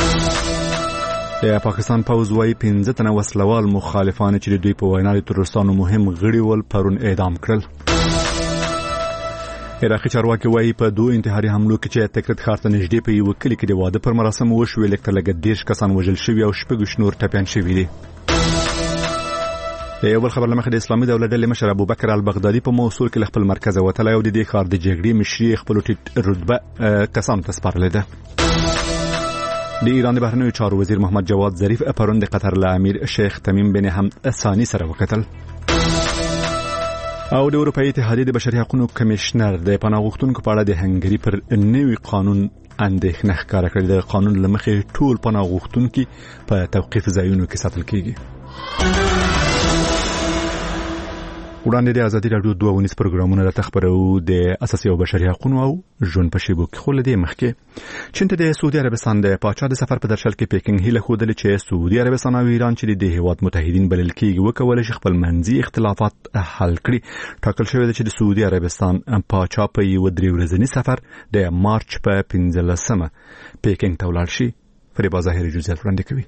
د پاکستان پوځ وايي پنځه تنه وسلوال مخالفان چې د دوی په وینا د تروریستانو مهم غړي ول پرون اعدام کړل. عراقي چارواکي وايي په دوه انتحاري حملو کې چې تکرت ښار ته نږدې په یو کلي کې د واده پر مراسم وشوې لکه لږ دېرش کسان وژل شوي او شپږ نور ټپیان شوي دي. د یو بل خبر لمخې د اسلامي دولت ډلې مشر ابوبکر البغدادي په موصول کې خپل مرکز وتلی او د دې ښار د جګړې مشري خپل ټیټ رتبه کسان ته سپارلې ده. د ایران د بهرنیو چارو وزیر محمد جواد ظریف پرون د قطر له امیر شیخ تمیم بن حمد ثانی سره وکتل. او د اروپایي اتحادیې د بشري حقوقو کمیشنر د پناه غوښتونکو په اړه د هنګري پر نوي قانون اندېښنه ښکاره کړې. د قانون له مخې ټول پناه غوښتونکي په توقیف ځایونو کې ساتل کیږي. وړاندې د ازادي راډیو دوه ونیز پروګرامونه راته خبرو د اساسي او بشري حقوقو او ژوند په شیبو کې خو له دې مخکې چین ته د سعودي عربستان د پاچا د سفر په درشل کې پیکینګ هیله ښودلې چې سعودي عربستان او ایران چې د هیواد متحدین بلل کېږي وکولای شي خپل منځي اختلافات حل کړي. ټاکل شوی دی چې د سعودي عربستان پاچا په یو درې ورځني سفر د مارچ په پنځلسمه پیکینګ ته ولاړ شي. فریبا ظاهري جزئیات وړاندې کوي.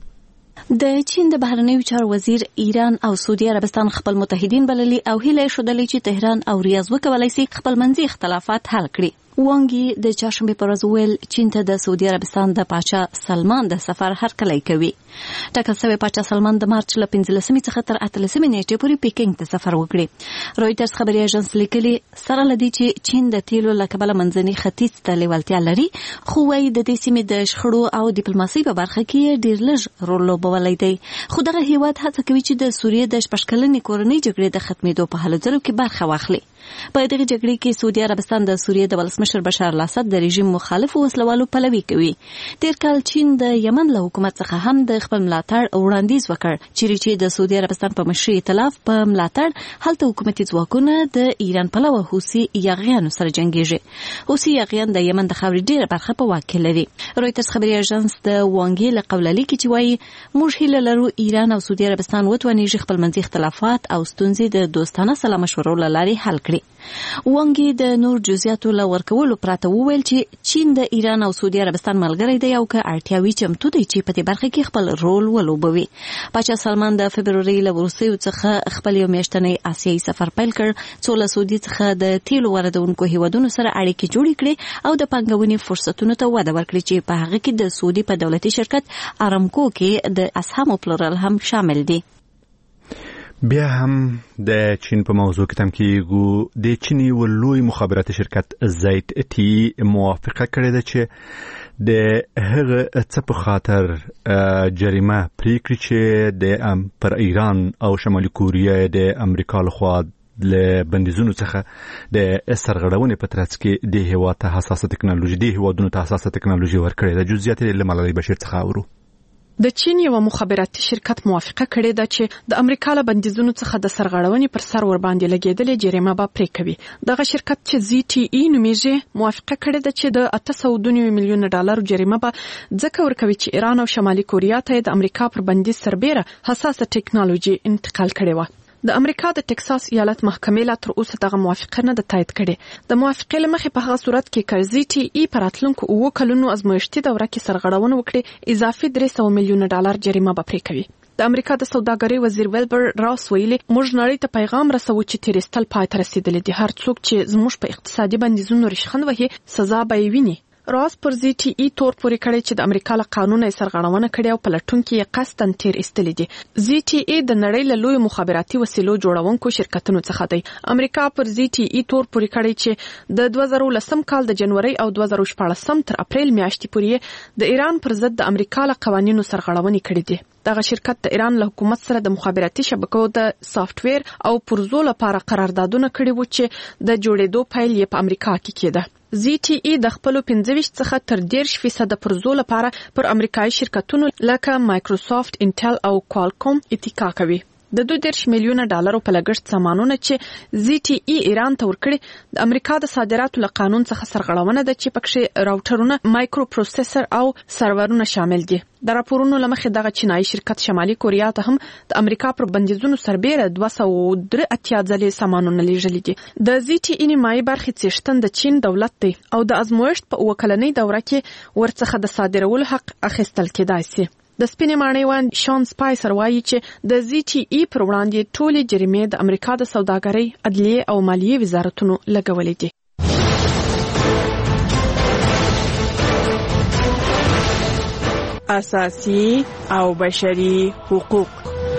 د چین د بهرنیو چارو وزیر ایران او سعودي عربستان خپل متحدین بللي او هیله شودلې چې تهران او ریاض وکولای شي خپل منځي اختلافات حل کړي. وانګي د چاشنبه پر ورځ ویل چین ته د سعودي عربستان د پاچا سلمان د سفر هرکلی کوي. ټاکل شوی پاچا سلمان د مارچ له پنځلسمې څخه تر اتلسمې نیټې پورې پیکینګ ته سفر وکړي. رویټرز خبري اژانس لیکلي سره لدی چې چین د تیلو له کبله منځني ختیځ ته لیوالتیا لري، خو وايي د دې سیمې د شخړو او ډیپلوماسي په برخه کې ډیر لږ رول لوبولی دی. خو دغه هیواد هڅه کوي چې د سوریې د شپږ کلنې کورنۍ جګړې د ختمېدو په هلو ځلو کې برخه واخلي. په دغه جګړې کې سعودي عربستان د سوریې د ولسمشر بشار الاسد د رژیم مخالف وسلوالو پلوي کوي. تیر کال چین د یمن له حکومت څخه هم د خپل ملاتړ وړاندیز وکړ چې د سعودي عربستان په مشرۍ ائتلاف په ملاتړ هلته حکومتي ځواکونه د ایران پلوه حوثي یاغیانو سره جنګیږي. حوثي یاغیان د یمن د خاورې ډیره برخه په واک کې لري. رویټرز خبري اژانس د وانګي له قوله لیکي چې وايي موږ هیله لرو ایران او سعودي عربستان وتوانیږي خپل منځي اختلافات او ستونزې د دوستانه سلا مشورو له لارې حل کړي. وانګي د نور جزئیاتو له ورکولو پرته وویل چې چین د ایران او سعودي عربستان ملګری دی او که اړتیاوي چمتو دی چې په دې برخه کې خپل رول ولوبوي. پاچا سلمان د فبروري له وروستیو څخه خپل یو میاشتنی آسیایي سفر پیل کړ څو له سعودي څخه د تیلو واردونکو هیوادونو سره اړیکې جوړې کړي او د پانګونې فرصتونو ته وده ورکړي چې په هغه کې د سعودي په دولتي شرکت ارامکو کې د اسهامو پلورل هم شامل دي. بیا هم د چین په موضوع کې تم کېږو. د چینی ولوی مخابراتي شرکت زیت تی موافقه کړې ده چې د هغه څه په خاطر جریمه پرې کړي چې د پر ایران او شمالي کوریا د امریکا لخوا له بندیزونو څخه د سرغړونې په ترڅ کې د هیواد ته حساسه ټکنالوژي د هیوادونو ته حساسه ټکنالوژي ورکړې ده. جزئیات له ملالۍ بشیر څخه اورو. د چین یو مخابراتي شرکت موافقه کړې ده چې د امریکا له بندیزونو څخه د سرغړونې پر سر ور باندې لګیدلې جریمه به پرې کوي. دغه شرکت چې زی ټي ای نومیږي موافقه کړې ده چې د اته سوه دوه نوي میلیون ډالر جریمه به ځکه ورکوي چې ایران او شمالي کوریا ته د امریکا پر بندیز سربېره حساسه ټکنالوژي انتقال کړې و. د امریکا د ټکساس ایالت محکمې لا تر اوسه دغه موافقه نه ده تایید کړې. د موافقې له مخې په هغه صورت کې که زی ټي ای په راتلونکو اووه کلونو ازمایښتي دوره کې سرغړونه وکړي اضافي درې سوه میلیونه ډالر جریمه به پرې کوي. د امریکا د سوداګرۍ وزیر ویلبر راس ویلي موږ نړۍ ته پیغام رسوو چې تیریستل پای ته رسیدلې دي. هر څوک چې زموږ په اقتصادي بندیزونو ریښخند وهي سزا به یې ویني. راس پر زی ټي ای تور پورې کړی چې د امریکا له قانونه یې سرغړونه کړې او په لټون کې یې قصداً تیر ایستلې دي. زی ټي ای د نړۍ له لوی مخابراتي وسیلو جوړونکو شرکتونو څخه دی. امریکا پر زی ټي ای تور پورې کړی چې د دوه زره لسم کال د جنوري او دوه زره شپاړسم تر اپریل میاشتې پورې د ایران پر ضد د امریکا له قوانینو سرغړونې کړې دي. دغه شرکت د ایران له حکومت سره د مخابراتي شبکو د سافټویر او پرزو لپاره قراردادونه کړي وو چې د جوړېدو پیل یې په امریکا کې کېده. زی ټي ای د خپل پنځه ویشت څخه تر دېرش فیصد پرزو لپاره پر امریکایي شرکتونو لکه مایکروسافت، انټل او کوالکوم اتکا کوي. د دوه دېرش میلیونه ډالرو په لګښت سامانونه چې زی ټي ای ایران ته ورکړي د امریکا د صادراتو له قانون څخه سرغړونه ده چې پکې راوټرونه، مایکرو پروسیسر او سرورونه شامل دي. د راپورونو له مخې دغه چینایي شرکت شمالي کوریا ته هم د امریکا پر بندیزونو سربېره دوه سوه درې اتیا ځلې سامانونه لیږلي دي. د زی ټي ای نیمایي برخې څښتن د چین دولت دی او د ازمویښت په اووه کلنۍ دوره کې ورڅخه د صادرولو حق اخیستل کېدای شي. د سپینې ماڼۍ وان شان سپایسر وایي چې د زی ټي ای پر وړاندې ټولې جریمې د امریکا د سوداګرۍ، عدلیې او مالیې وزارتونو لګولې دي. اساسي او بشري حقوق.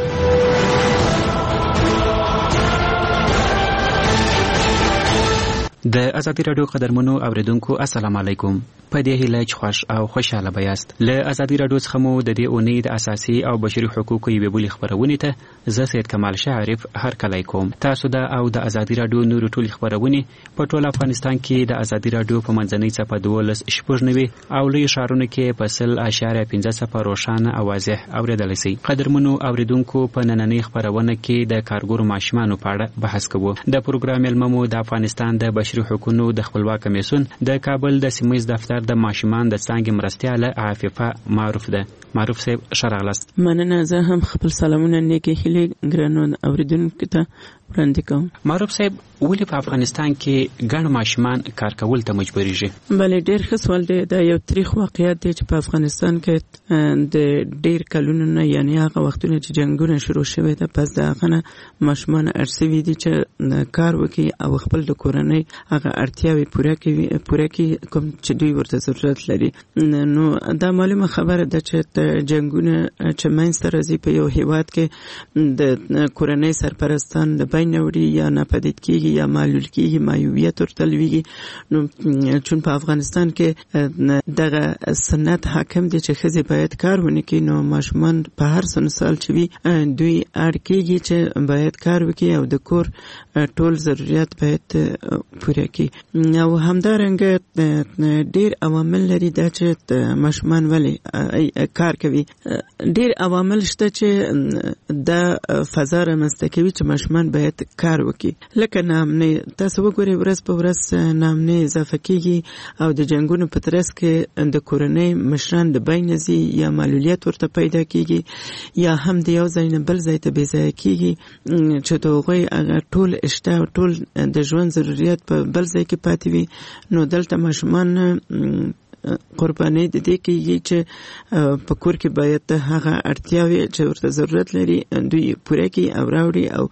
د ازادي رادیو قدرمنو اوریدونکو السلام علیکم. په دې هیله چې خوش او خوشاله بیاست. له ازادي رادیو څخه مو د دې اونۍ د اساسي او بشري حقوقو یوې بلې خبرونه ته زه سید کمال شاعرف هر کله کوم. تاسو دا او د ازادي رادیو نور ټولې خبرونه په ټول افغانستان کې د ازادي رادیو په منځنۍ صفحه دولس شپږ نوي او لوی شهرونو کې په سل اشاریه پنځه صفر روښانه او واضح اوریدلای شئ. قدرمنو اوریدونکو په نننۍ خبرونه کې د کارګرو ماشومانو په اړه بحث کوو. د پروګرام علممو د افغانستان د بشري حقوقو د خپلواک کمیسیون د کابل د سیمایي دفتر د ماشومان د څنګه مرستياله عافیفه معروف ده. معروف صاحب شراغلاست. مننه. زه هم خپل سلامونه نیکی هیلې ګرانو اوریدونکو ته وړاندې کوم. معروف صاحب ولې په افغانستان کې ګڼ ماشومان کار کول ته مجبوریږي؟ بلې ډېر ښه سوال دی. دا یو تاریخ واقعیت دی چې په افغانستان کې د ډېر کلونو نه یعنی هغه وختونه چې جنگونه شروع شوي ده پس د هغه نه ماشومان ارسوي دي چې کار وکړي او خپل د کورنۍ هغه اړتیاوې پوره کړي پوره کړي کوم چې دوی ورته ضرورت لري. نو دا معلومه خبره ده چې جنگونه چې منځته راځي په یو هیواد کې د کورنۍ سرپرستان د بین وړي یا ناپدید کېږي یا معلول کېږي، معیوبیت ورته لویږي. نو چون په افغانستان کې دغه سنت حاکم دی چې ښځې باید کار ونه کړي نو ماشومان په هر سن سال چې وي دوی اړ کېږي چې باید کار وکړي او د کور ټول ضرورت باید پوره کړي. او همدارنګه ډېر عوامل لري دا چې ماشومان ولې کار کوي. ډېر عوامل شته چې د فضا رامنځته کوي چې ماشومان باید کار وکړي. لکه ناامني، تاسو وګورئ ورځ په ورځ ناامني اضافه کېږي او د جنګونو په ترڅ کې د کورنۍ مشران د بین ځي یا معلولیت ورته پیدا کېږي یا هم د یو ځای نه بل ځای ته بې ځایه کېږي چې د هغوی هغه ټول اشته او ټول د ژوند ضرورت په بل ځای کې پاتې وي. نو دلته ماشومان قرباني د دې کېږي چې په کور کې باید هغه اړتیاوې چې ورته ضرورت لري دوی پوره کړي او راوړي او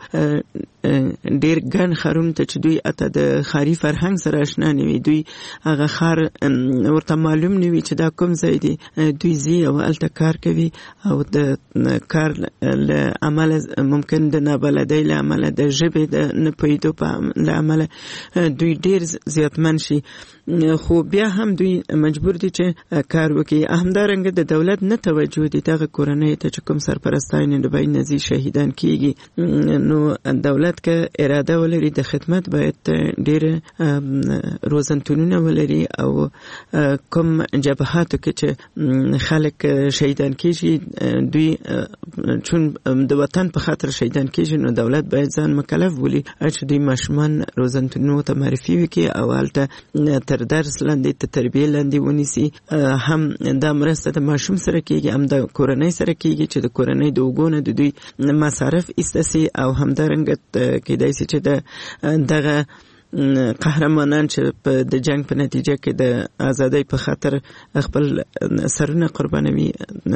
ډېر ګڼ ښارونو ته چې دوی اته د ښاري فرهنګ سره اشنا نه وي، دوی هغه ښار ورته معلوم نه وي چې دا کوم ځای دی، دوی ځي او هلته کار کوي او د کار له امله ممکن د نابلدۍ له امله د ژبې د نه پوهېدو په له امله دوی ډېر زیاتمن شي. خو بیا هم دوی مجبور دي چې کار وکړي. همدارنګه د دولت نه توجه دي دغه کورنۍ ته چې کوم سرپرستان د بین نځي شهیدان کېږي. نو دولت ملت که اراده ولري د خدمت باید ډېر روزنتونونه ولري او کوم جبهاتو کې چې خلک شهیدان کیږي دوی چون د وطن په خاطر شهیدان کیږي نو دولت باید ځان مکلف ولي چې دوی ماشومان روزنتونو ته معرفي وکړي او هلته تر درس لاندې ته تربیه لاندې ونیسي. هم دا مرسته د ماشوم سره کیږي هم د کورنۍ سره کیږي چې د کورنۍ د اوږو نه د دوی مصارف ایسته سي او همدارنګه کیدای سي چې د دغه قهرمانان چې په د جنگ په نتیجه کې د ازادۍ په خاطر خپل سرونه قربانوي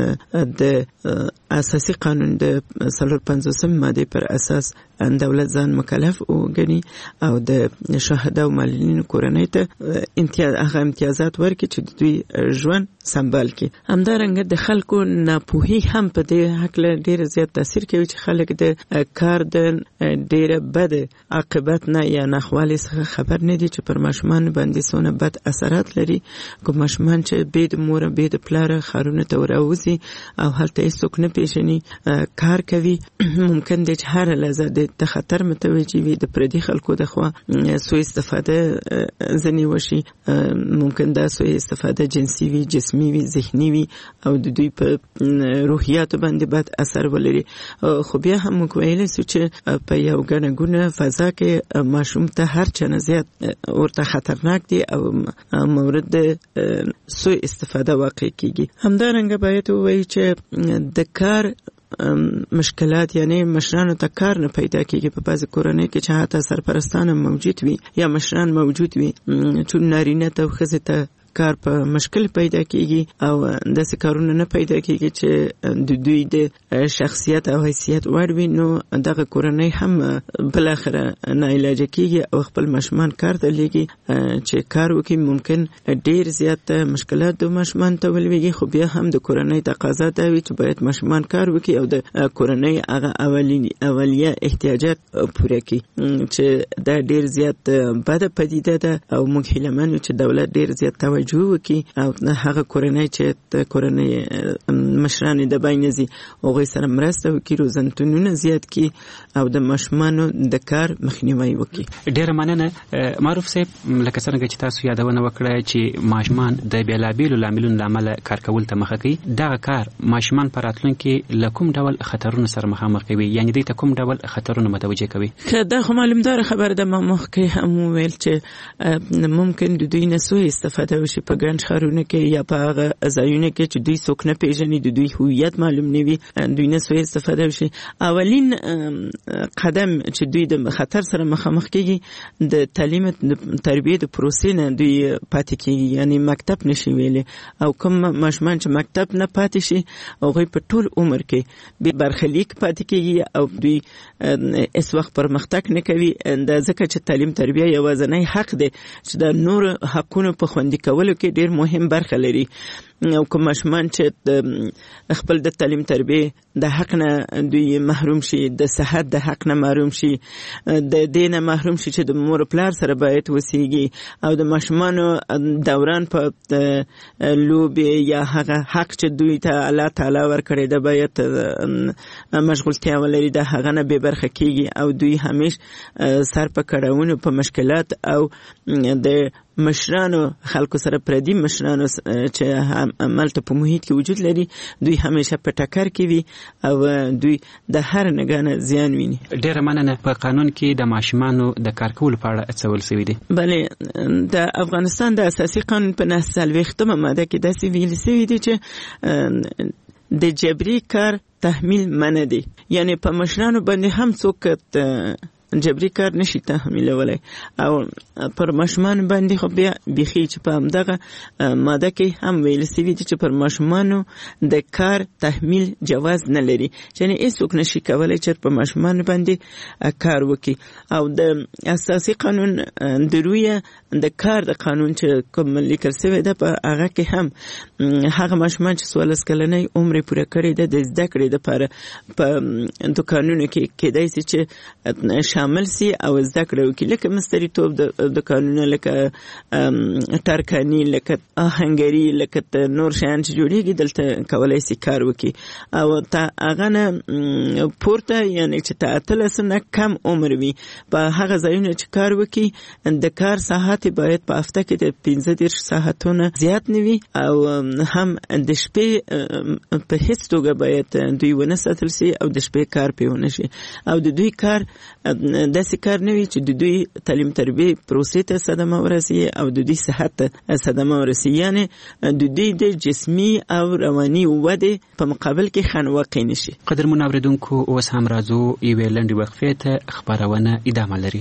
د اساسي قانون د څلور پنځوسم ماده پر اساس دولت ځان مکلف وګڼي او د شهدا او معلولینو کورنۍ ته امتیاز هغه امتیازات ورکړي چې دوی ژوند سمبال کړي. همدارنګه د خلکو ناپوهي هم په دې حق ډېر زیات تاثیر کوي چې خلک د کار د ډېر بد عاقبت نه یا ناخوالي څخه خبر نه دي چې پر ماشومان باندې څونه بد اثرات لري. کوم ماشومان چې بې د مور بې د پلار ښارونو ته وراوځي او هلته هېڅوک نه پیژني کار کوي ممکن دی چې هره لحظه د خطر متوجه وي د پردي خلکو د خوا سوء استفاده ځنې وشي. ممکن دا سوء استفاده جنسي وي جسمي وي ذهني وي او د دوی په روحیاتو باندې بد اثر ولري. خو بیا هم موږ ویلی سو چې په یو ګڼه ګونه فضا کې ماشوم ته هر چا نه زیات ورته خطرناک دی او مورد د سوء استفاده واقع کیږي. همدارنګه باید ووایي چې د کار مشکلات یعنی مشرانو ته کار نه پیدا کیږي په بعض کورنۍ کې چې حتی سرپرستان موجود وي یا مشران موجود وي چون نارینه ته او ښځې ته کار په مشکل پیدا کیږي او داسې کارونه نه پیدا کیږي چې د دوی د شخصیت او حیثیت وړ وي نو دغه کورنۍ هم بالاخره ناعلاجه کیږي او خپل ماشومان کار ته لیږي چې کار وکړي. ممکن ډیر زیات مشکلات د ماشومان ته ولویږي خو بیا هم د کورنۍ تقاضا دا وي چې باید ماشومان کار وکړي او د کورنۍ هغه اولیه احتیاجات پوره کړي چې دا ډیر زیات بده پدیده ده او موږ هیله من یو چې دولت ډیر زیات توجه جو کی او هغه کورنۍ چې د کورنۍ مشران د باینځي هغه سره مرسته وکړي روزنتونونه زیات کی او د ماشومانو د کار مخنیوي وکړي. ډیر مننه معروف صاحب لکه څنګه چې تاسو یادونه وکړه چې ماشومان د بیلابیلو لاملونو لامل کار کول ته مخه کوي دا کار ماشومان پر راتلونکي لکوم ډول خطرونو سره مخامخ کوي یعنی دوی ته کوم ډول خطرونو متوجه کوي. دا خو معلومدار خبر ده ما مخکې هم ویل چې ممکن د دوی نه سوء استفاده وشي په ګڼ ښارونو کې یا په هغه ځایونو کې چې دوی څوک نه پیژني د دوی هویت معلوم نه وي دوی نه سوء استفاده وشي. اولین قدم چې دوی د خطر سره مخامخ کېږي د تعلیم تربیه د پروسې نه دوی پاتې کېږي یعنی مکتب نشي ویلی او کوم ماشومان چې مکتب نه پاتې شي هغوی په ټول عمر کې بې برخلیک پاتې کېږي او دوی هېڅ وخت پرمختګ نه کوي. دا ځکه چې تعلیم تربیه یوازینی حق دی چې د نور حقونو په خوندي کولو کې ډیر مهم برخه لري. او کوم ماشومان چې خپل د تعلیم تربیه د حق نه دوی محروم شي د صحت د حق نه محروم شي د دین محروم شي چې د مور پلار سره باید وسیږي او د ماشومانو دوران په لوبې یا هغه حق چې دوی ته الله تعالی ورکړی د باید مشغولتیا ولري د هغه نه بې برخه کیږي او دوی همیش سر په کړهونو په مشکلات او د مشرانو خلکو سره پردي مشرانو چې عملته په محیط کې وجود لري دوی همیشه په ټکر کې وي او دوی د هر نګانه زیان ویني. ډیره مننه. په قانون کې د ماشومانو د کار کولو په اړه څه ویل شوي دي؟ بله د افغانستان د اساسي قانون په نهه څلوېښتمه ماده کې داسې ویل شوي دي چې د جبري کار تحمیل منع دی یعنی په مشرانو باندې هم څوک جبري کار نشي تحمیلولی او پر ماشومان باندې خو بیا بیخي چې په همدغه ماده کې هم ویل شوي دي چې پر ماشومانو د کار تحمیل جواز نه لري یعنې هېڅوک نشي کولی چې په ماشومان باندې کار وکړي. او د اساسي قانون د رویه د کار د قانون چې کوم لیکل شوی ده په هغه کې هم هغه ماشومان چې څوارلس کلنۍ عمر پوره کړی ده د زده کړې دپاره په دوکانونو کې کیدای شي چې شامل سي او زده کړه وکړي، لکه مستریتوب د دوکانونه، لکه ترکاني، لکه آهنګري، لکه نور شیان چې جوړیږي دلته کولی شي کار وکړي. او تا هغه نه پورته یعنی چې تا اتلس نه کم عمر وي په هغه ځایونه چې کار وکړي د کار ساعت باید په هفته کې د پنځه دېرش ساعتونه زیات نه وي، او هم د شپې په هیڅ توګه باید دوی ونه ساتل شي او د شپې کار پې ونه شي، او د دوی کار داسې کار نه وي چې د دوی تعلیم تربیې پروسې ته صدمه ورسي او د دوی صحت ته صدمه ورسي، یعنی د دوی د جسمي او رواني ودې په مقابل کې خنډ واقع نشي. قدرمنو اوریدونکو اوس هم راځو یوې لنډې وقفې ته، خپرونه ادامه لري.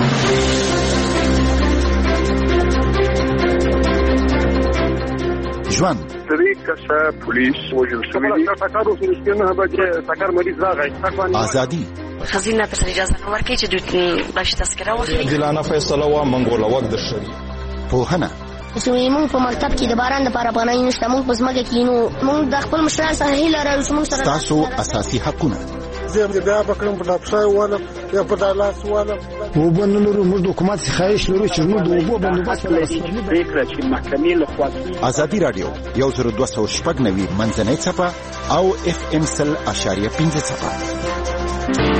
ژوند درې کسه پولیس وژل شوي دي. ټکر وشو چې نه بچي ټکر مریض راغی. ازادي خزینه پر اجازه ورکړي چې دوی باش تذکره واخلي. عادلانه فیصله و منګوله وخت درشي. پوهنه چې موږ په مکتب کې د باران لپاره پناه نشته، موږ په ځمکه کې نو موږ د خپل مشرانو سره هیله لرو چې موږ سره تاسو اساسي حقونه زه بیا بکرم په ډاپشای والم یا په دالاس والم وبن لرو موږ د حکومت خواهش لرو چې موږ د وبو بندوبست ولرو. فکر چې محکمې له خوا ازادي رادیو یو زر دوه سوه شپږ نوي منځنۍ څپه او اف ام سل اشاریه پنځه څپه.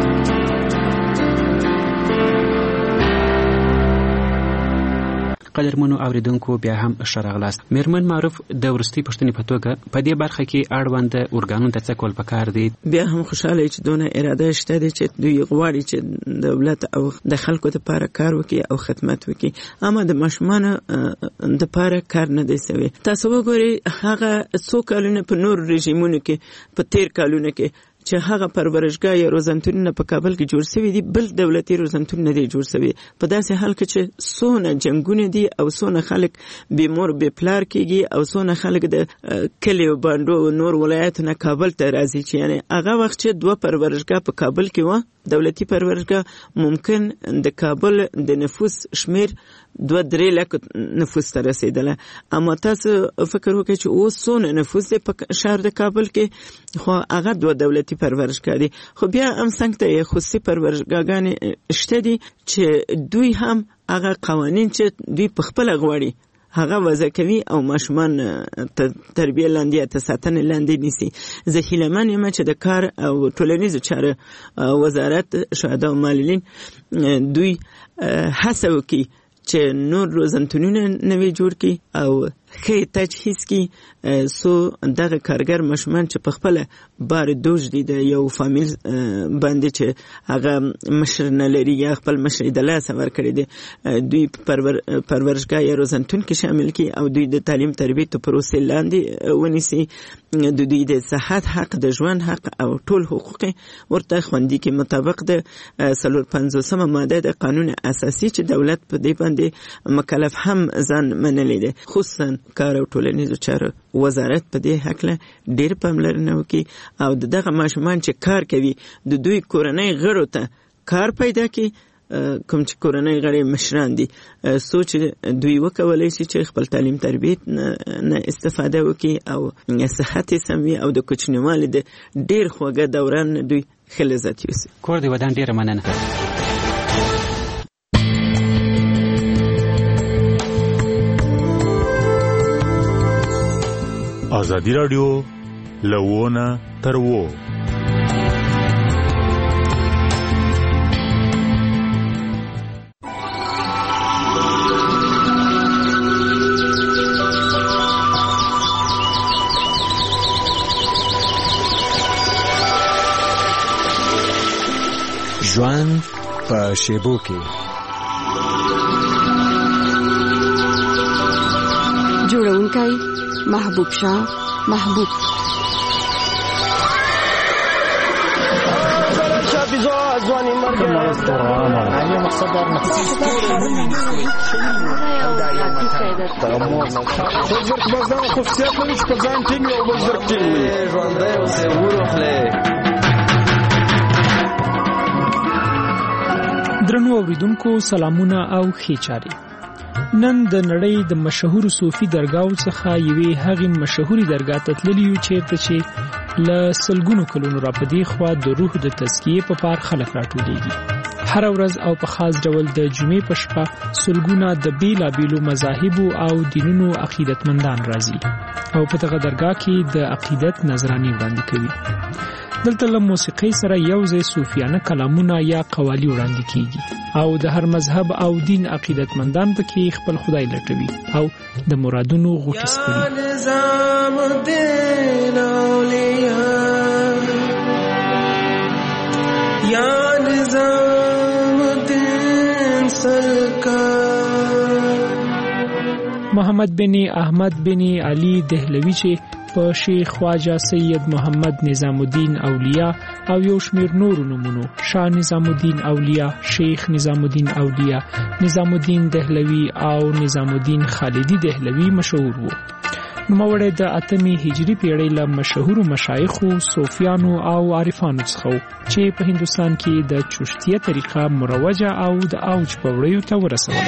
قدرمنو اوریدونکو بیا هم ښه راغلاست. میرمن معروف د وروستۍ پوښتنې په توګه په دې برخه کې اړوند ارګانونو ته څه کول پکار دي؟ بیا هم خوشاله چې دونه اراده شته دي چې دوی غواړي چې دولت او د خلکو لپاره کار وکړي او خدمت وکړي، اما د ماشومانو لپاره کار نه دی شوی. تاسو وګورئ هغه څو کلونه په نور رژیمونو کې په تیر کلونو کې چې هغه پرورشګاه یا روزنتونونه په کابل کې جوړ شوي دي، بل دولتي روزنتون نه دی جوړ شوی. په داسې حال کې چې څونه جنګونه دي او څونه خلک بې مور بې پلار کېږي او څونه خلک د کلیو بانډو نور ولایتونه کابل ته راځي، چې یعنی هغه وخت چې دوه پرورشګاه په کابل کې وه دولتي پرورشګاه، ممکن د کابل د نفوس شمیر دوه درې لکه نفوس ته رسېدله. اما تاسو فکر وکړئ چې اوس څونه نفوس دی په شهر د کابل کې، خو هغه دوه دولتي پرورشګاه دي. خو بیا هم څنګ ته یې خصوصي پرورشګاګانې شته دي چې دوی هم هغه قوانین چې دوی په خپله غواړي هغه وضع کوي او ماشومان تربیه لاندې یا ساتنې لاندې نیسي. زه هیلهمن یم چې د کار او ټولنیزو چارو وزارت شهدا او معلولین دوی هڅه وکړي چې نور روزنتونونه نوي جوړ کړي او ښه تجهیز کړي څو دغه کارګر ماشومان چې په خپله بار دوج دي د یو فامیل باندې چې هغه مشر نه لري یا خپل مشر د لاسه ورکړی دی، دوی پرورشګاه یا روزنتون کې شامل کړي او دوی د تعلیم تربیې ته پروسې لاندې ونیسي، د دوی د صحت حق، د ژوند حق او ټول حقوق ورته خوندي کړي مطابق د څلور پنځوسمه ماده د قانون اساسي چې دولت په دې باندې مکلف هم ځان منلی دی. خصوصا کار او ټولنیزو چارو وزارت په دې هکله ډېر پاملرنه وکړي او دغه ماشومان چې کار کوي د دوی کورنۍ غړو ته کار پیدا کړي، کوم چې کورنۍ غړي مشران دي سوچ دوی وکولای شي چې خپل تعلیم تربیې نه استفاده وکړي او صحت یې سم وي او د کوچنیوالي د ډېر خوږه دوران دوی ښه لذت یوسي. کور د ودان ډېره مننه. ازادي رادیو لوونه تر وو. ژوند په شیبو کې جوړونکی محبوب شاه محبوب ځواني مرګ علي مقصد در مقصد وزرک بازار خصوصیت لري چې په ځان ټینګ او وزرک ټینګ ژوندی اوسې وروخلې. درنو اوریدونکو سلامونه او ښې چارې. نن د نړۍ د مشهور صوفي درگاهو څخه یوې هغې مشهوري درگاه ته تللي یو چیرته چې له سلګونو کلونو راپدې خوا د روح د تزکیې په پار خلک راټولېږي. هر ورځ او په خاص ډول د جمعې په شپه سلګونه د بیلابیلو مذاهبو او دینونو عقیدتمندان راځي او په دغه درگاه کې د عقیدت نظرانې وړاندې کوي. دلته له موسیقۍ سره یو ځای صوفیانه کلامونه یا قوالی وړاندې کیږي او د هر مذهب او دین عقیدتمندان پکې خپل خدای لټوي او د مرادونو غوټې سپړي. یا نظام الدین سرکار محمد بن احمد بن علي دهلوي چې په شیخ خواجه سید محمد نظام الدین اولیاء او یو شمیر نور نمونو شاه نظام الدین اولیاء، شیخ نظام الدین اولیاء، نظام الدین دهلوي او نظام الدین خالدی دهلوي مشهور وو. نوموړی د اتمې هجري پیړۍ له مشهورو مشایخو، صوفیانو او عارفانو څخه و چې په هندوستان کې د چشتیه طریقه مروجه او د اوج په وړیو ته ورسوله.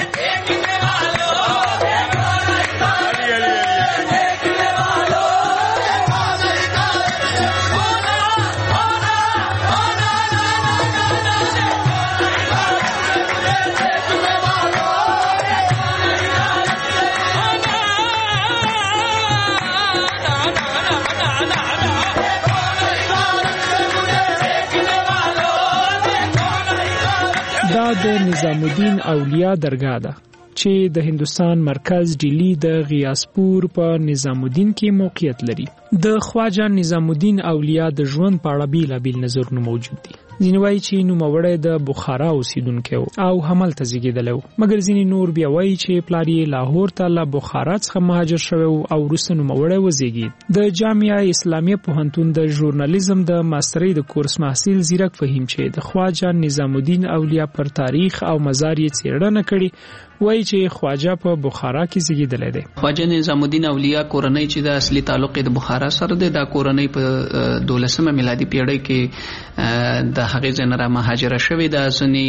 دا د نظام الدین اولیاء درگاه ده چې د هندوستان مرکز ډیلی د غیاسپور په نظام الدین کې موقعیت لري. د خواجه نظام الدین اولیاء د ژوند په اړه بیلابیل نظرونه موجود دي. ځینې وایي چې نوموړی د بخارا اوسیدونکی و او همالته زیږېدلی و، مګر ځینې نور بیا وایي چې پلار یې لاهور ته له بخارا څخه مهاجر شوی و او وروسته نوموړی وزیږېد. د جامعه اسلامیه پوهنتون د ژورنالیزم د ماسترۍ د کورس محصل زیرک فهیم چې د خواجه نظام الدین اولیاء پر تاریخ او مزار یې څېړنه کړې وایي چې خواجه په بخارا کې زیږېدلی دی. خواجه نظام الدین اولیاء کورنۍ چې د اصلي تعلق د بخارا سره دی، دا کورنۍ په دولسمه میلادي پیړۍ کې د هغې ځای نه را مهاجره شوې ده. ځینې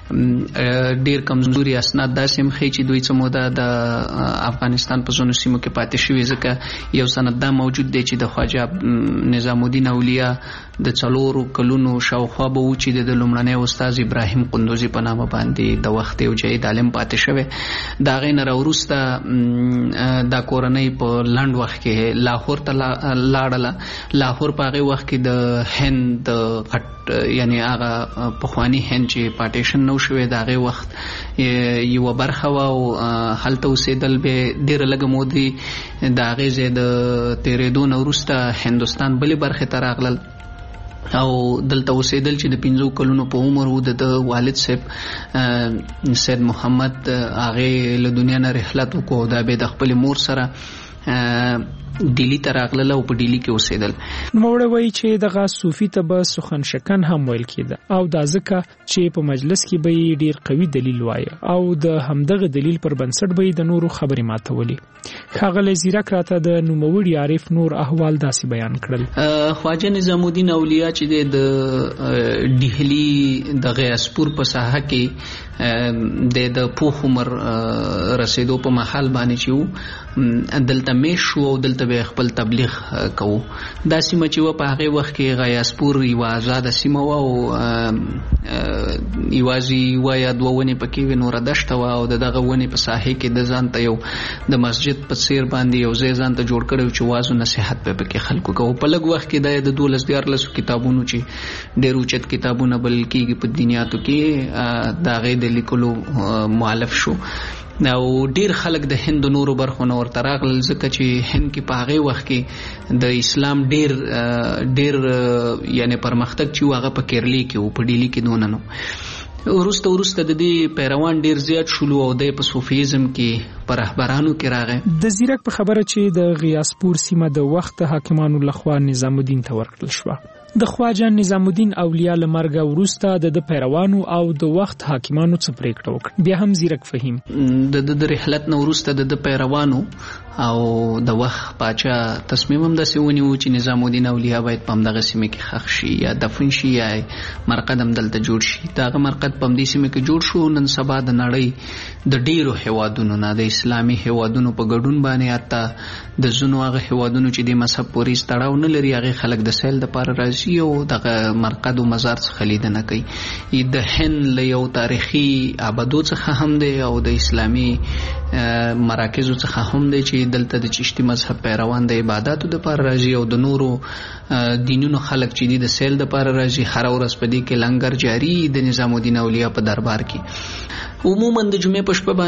ډېر کمزوري اسناد داسې هم ښیي چې دوی څه موده د افغانستان په ځینو سیمو کې پاتې شوي، ځکه یو سند دا موجود دی چې د خواجه نظام الدین اولیاء د څلورو کلونو شاوخوا به و چې د لومړنی استاد ابراهیم قندوزي په نامه باندې د وخت یو جید عالم پاتې شوی. د هغې نه راوروسته دا کورنۍ په لنډ وخت کې لاهور ته لاړله. لاهور په هغې وخت کې د هند د غټ یعنی هغه پخواني هند چې پارټیشن نو شوی د هغې وخت یوه برخه وه او هلته اوسېدل. بیا ډېره لږه مودې د هغې ځای د تېرېدو نه وروسته هندوستان بلې برخې ته راغلل او دلته اوسېدل چې د پنځو کلونو په عمر و. د والد صاحب سید محمد هغې له دنیا نه رحلت وکړو، دا بیا د خپلې مور سره ډیلی ته راغله او په ډیلی کې اوسېدل. نوموړی وایي چې دغه صوفي ته به سخن شکن هم ویل کېده او دا ځکه چې په مجلس کې به یې ډېر قوي دلیل وایه او د همدغه دلیل پر بنسټ به یې د نورو خبرې ماتولې. ښاغلی زیرک راته د نوموړي عارف نور احوال داسې بیان کړل. خواجه نظام الدین اولیاء چې د ډهلي د غیاسپور په ساحه کې د پوخ عمر رسېدو په محل باندې چې و دلته میش شو او دلته به خپل تبلیغ کوو. دا سیمه چې و په هغې وخت کې غیاسپور یوه آزاده سیمه وه او یوازې یوه یا دوه ونې پکې وې، نوره دشته وه او د دغه ونې په ساحې کې د ځان ته یو د مسجد په څېر باندې یو ځای ځان ته جوړ کړی چې واز و نصیحت به پکې خلکو کوو. په لږ وخت کې دا د دولس دیارلسو کتابونو چې ډېر اوچت کتابونه بلل کېږي په دنیاتو کې د هغې د لیکلو مؤلف شو او ډیر خلک د هند نورو برخو نه ورته راغلل، ځکه چې هند کې په هغې وخت کې د اسلام ډیر ډیر یعنی پرمختګ چې و هغه په کیرلي کې و، په ډیلي کې دونه نه. وروسته وروسته د دې پیروان ډیر زیات شولو او د په صوفیزم کې په رهبرانو کې راغی. د زیرک په خبره چې د غیاسپور سیمه د وخت حاکمانو لخوا نظام الدین ته ورکړل شوه. د خواجه نظام الدین اولیاء له مرګه وروسته د پیروانو او د وخت حاکمانو څخه پریکړه وکړه. بیا هم زیرک فهیم د د رحلت نه وروسته د پیروانو او د وخت پاچا تصمیم هم داسې ونیو چې نظام الدین اولیاء باید په همدغه سیمه کې ښخ شي یا دفن شي یا مرقد هم دلته جوړ شي. دغه مرقد په همدې سیمه کې جوړ شو. نن سبا د نړۍ د ډیرو هیوادونو نه د اسلامي هیوادونو په ګډون باندې حتی د ځینو هغه هیوادونو چې د مذهب پورې تړاو نه لري هغه خلک د سیل لپاره راځي او دغه مرقد او مزار څخه لیدنه کوي. د هند له یو تاریخي آبادو څخه هم دی او د اسلامي مراکزو څخه هم دی چې دلته د چشتي مذهب پیروان د عبادتو د لپاره راځي او د نورو دینونو خلک چې د سیل د لپاره راځي. هر ورځ په دې کې لنګر جاری د نظام الدین اولیاء په دربار کې. عموما د جمعې په شپه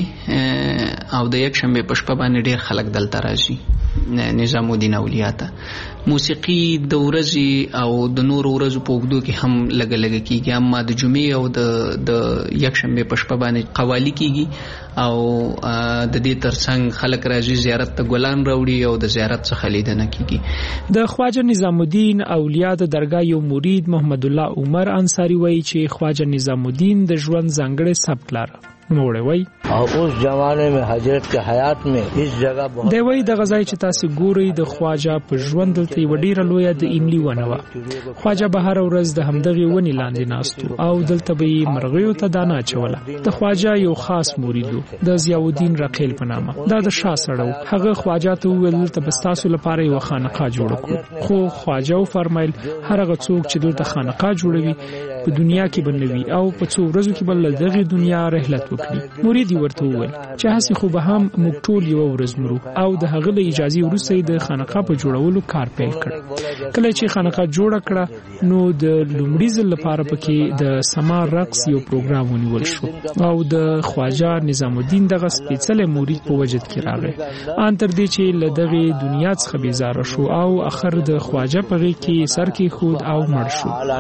باندې او د یک شنبه په شپه باندې ډیر خلک دلته راځي نظام الدین اولیاء ته. موسیقي د ورځې او د نور ورځو په وګړو کې هم لګ لګ کیږي، اما د جمعې او د د یک شنبه په شپه باندې قوالی کیږي او د دې ترڅنګ خلک راځي زیارت ته ګلان راوړي او د زیارت څخه لیدنه کیږي. د خواجه نظام الدین اولیاء د درگاه یو مرید محمد الله عمر انصاری وایي چې خواجه نظام الدین د ژوند ځانګړی سبک لاره نوړې وای او اوس زمانه میں حضرت کے حیات میں اس جگہ بہت دی وای د غزای چې تاسو ګوري د خواجه په ژوند دلته وډیره لوی د ایملی ونوه. خواجه به هر ورځ د همدغه ونی لاندې ناستو او دلته به مرغیو ته دانا چوله. د خواجه یو خاص مریدو د ضیاء الدین رقیل په نامه دا د شاه سړو. هغه خواجه ته ویل ته بستاسو لپاره یو خانقاه جوړ کړو، خو خواجه فرمایل هر هغه څوک چې دلته خانقاه جوړوي په دنیا کې بنوي او په څو ورځو کې بل دغه دنیا رحلت وکړي. مرید ورته وویل چې هسي خو به هم موږ ټول یو ورځ مرو او د هغه له اجازه وروسته د خانقاه په جوړولو کار پیل کړ. کله چې خانقاه جوړ کړه نو د لومړي ځل لپاره پکې د سما رقص یو پروګرام ونیول شو او د خواجه نظام الدین دغه سپیڅلې مرید په وجد کې راغی ان تر دې چې له دغه دنیا څخه بیزاره شو او اخر د خواجه په غي کې سر کې خود او مړ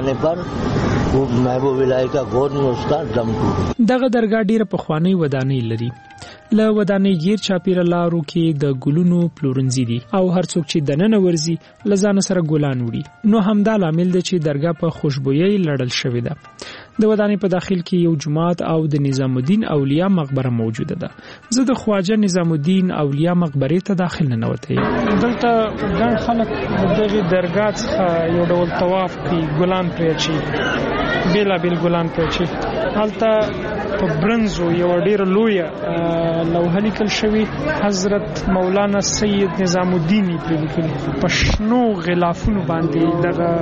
شو. محبوب الهی کا گود میں اس کا دم ٹوٹا. دغه درگاه ډیره پخوانی ودانۍ لري. له ودانۍ غیر چاپیره لارو کې د ګلونو پلورنځي دي او هر څوک چې دننه ورزي لزان سره ګلان وړي. نو همدا لامل دی چې درگاه په خوشبويي لړل شوې ده. د ودانۍ په داخل کې یو جماعت او د نظام الدین اولیاء مقبره موجوده ده. زه د خواجه نظام الدین اولیاء مقبره ته داخل نه وته. دلته ګڼ خلک دغه درگاه څخه یو ډول طواف کوي، ګلان پرېچي، بیلا بیل ګلان پرېچي. هلته په برنزو یو ډیر لوی لوحه لیکل شوی حضرت مولانا سید نظام الدین په لیکل په شنو غلافونو باندې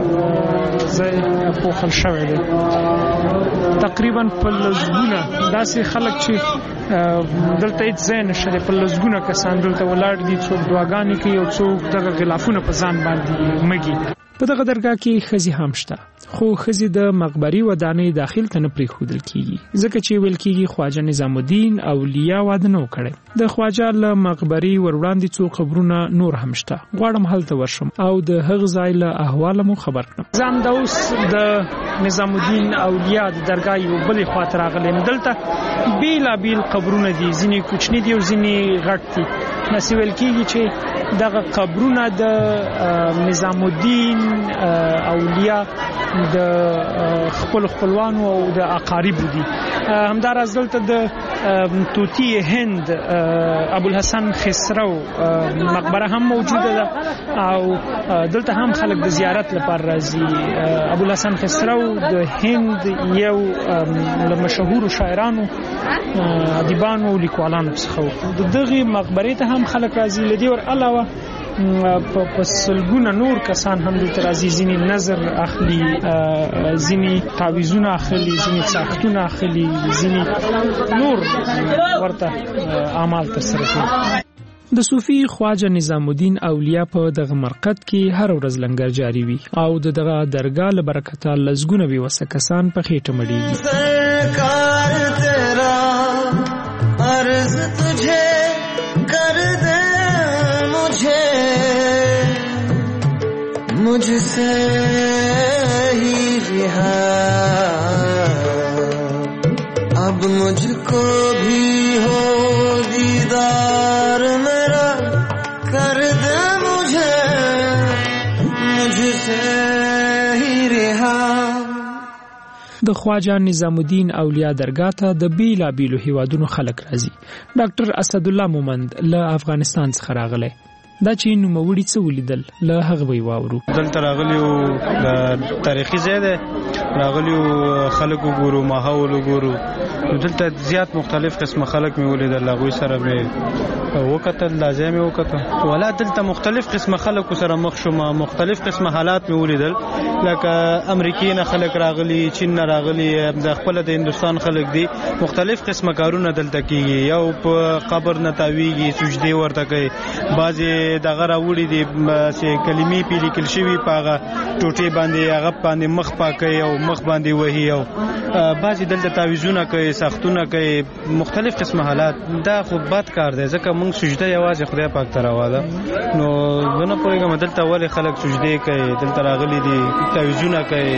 دغه ځای پوښل شوی دی. تقریبا په لزګونه داسې خلک چې دلته هیڅ ځای نشته، په لزګونه کسان دلته ولاړ دي، څوک دعاګانې کوي او څوک دغه غلافونه په ځان باندې مګي. په دغه درگاه کې خزي هم شته، خو خزي د مقبري ودانۍ داخل ته نه پریښودل کیږي ځکه چې ویل کیږي خواجه نظام الدین اولیاء واده نه وکړي. د خواجه له مقبري ور وړاندې څو قبرونه نور هم شته. غواړم هلته ورشم او د هغه ځای له احوال مو خبر کړم. ځم د اوس د نظام الدین اولیاء د درگاه یو بلې خواته راغلم. دلته بیلا بیل قبرونه دي، ځینې کوچني دي او ځینې غټ دي. نسی ویل کیږي چې دغه قبرونه د نظام الدین اولیاء د خپل خپلوانو او د اقاربو دي. همداراز دلته د توتی هند ابو الحسن خسرو مقبره هم موجوده ده او دلته هم خلک د زیارت لپاره راځي. ابو الحسن خسرو د هند یو له مشهور شاعرانو، ادیبانو او لیکوالانو څخه. د دغه مقبره ته هم خلک راځي. لدی ور علاوه په سلګونه نور کسان هم دلته راځي، ځینې نظر اخلي، ځینې تعویذونه اخلي، ځینې ساختونه اخلي، ځینې نور ورته اعمال ترسره کوي. د صوفي خواجه نظام الدین اولیاء په دغه مرقد کې هر ورځ لنګر جاری وي او د دغه درگاه له برکته لزګونه وي وسه کسان په خېټه مړیږي. سرکار تیرا عرض تجھے کر دے مجھے مجھ سے ہی رہا اب مجھ کو بھی ہو دیدار میرا کر دے مجھے مجھ سے ہی رہا. د خواجه نظام الدین اولیا درگاه ته د بیلابیلو هیوادونو خلک راځي. ډاکټر اسد الله مومند له افغانستان څخه راغلی. دا چې نوموړي څه ولیدل له هغه وی واورو. دلته راغلیو د تاریخي ځای دی، راغلیو خلکو ګورو، ماحول ګورو. دلته زیات مختلف قسمه خلک مې ولیدل، هغوی سره مې وکتل، دا ځای مې وکتل. ولا دلته مختلف قسمه خلکو سره مخ شوم، مختلف قسمه حالات مې ولیدل، لکه امریکای نه خلک راغلي، چین نه راغلي، د خپل د هندستان خلک دي. مختلف قسمه کارونه دلته کیږي، یو په قبر نه تاویږي، سجدي ورته کوي، بعضی دغه راوړي دي چې کلمې پې لیکل شوي په هغه ټوټې باندې، هغه باندې مخ پاکوي او مخ باندې وهي، او بعضې دلته تعویضونه کوي، سختونه کوي، مختلف قسمه حالات. دا خو بد کار دی، ځکه موږ سجده یوازې خدای پاک ته روا ده. نو زه نه پوهېږم دلته ولې خلک سجدې کوي، دلته راغلي دي تعویضونه کوي.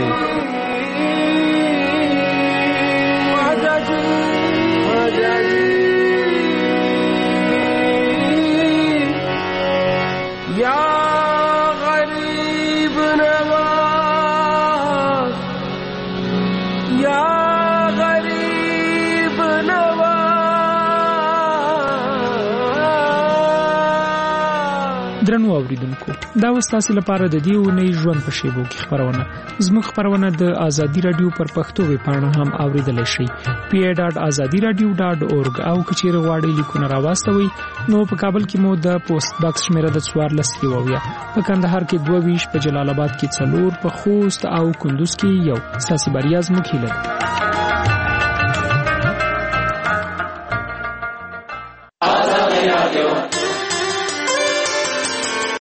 درنو اوریدونکو، دا وستاسو لپاره د دې ونې ژوند په شیبو کې خبرونه. زموږ خبرونه د ازادي رادیو پر پښتو ویبپاڼه هم اوریدلای شئ، پی ای ډاټ ازادي رادیو ډاټ اورګ. او کچېره غواړئ لیکونه راواستوي نو په کابل کې مو د پوسټ باکس شمیره د څوارلس کې وویا، په کندهار کې دوه ویشت، په جلال آباد کې څلور، په خوست او کندوز کې یو. ساسي بریا زموږ هیله ده.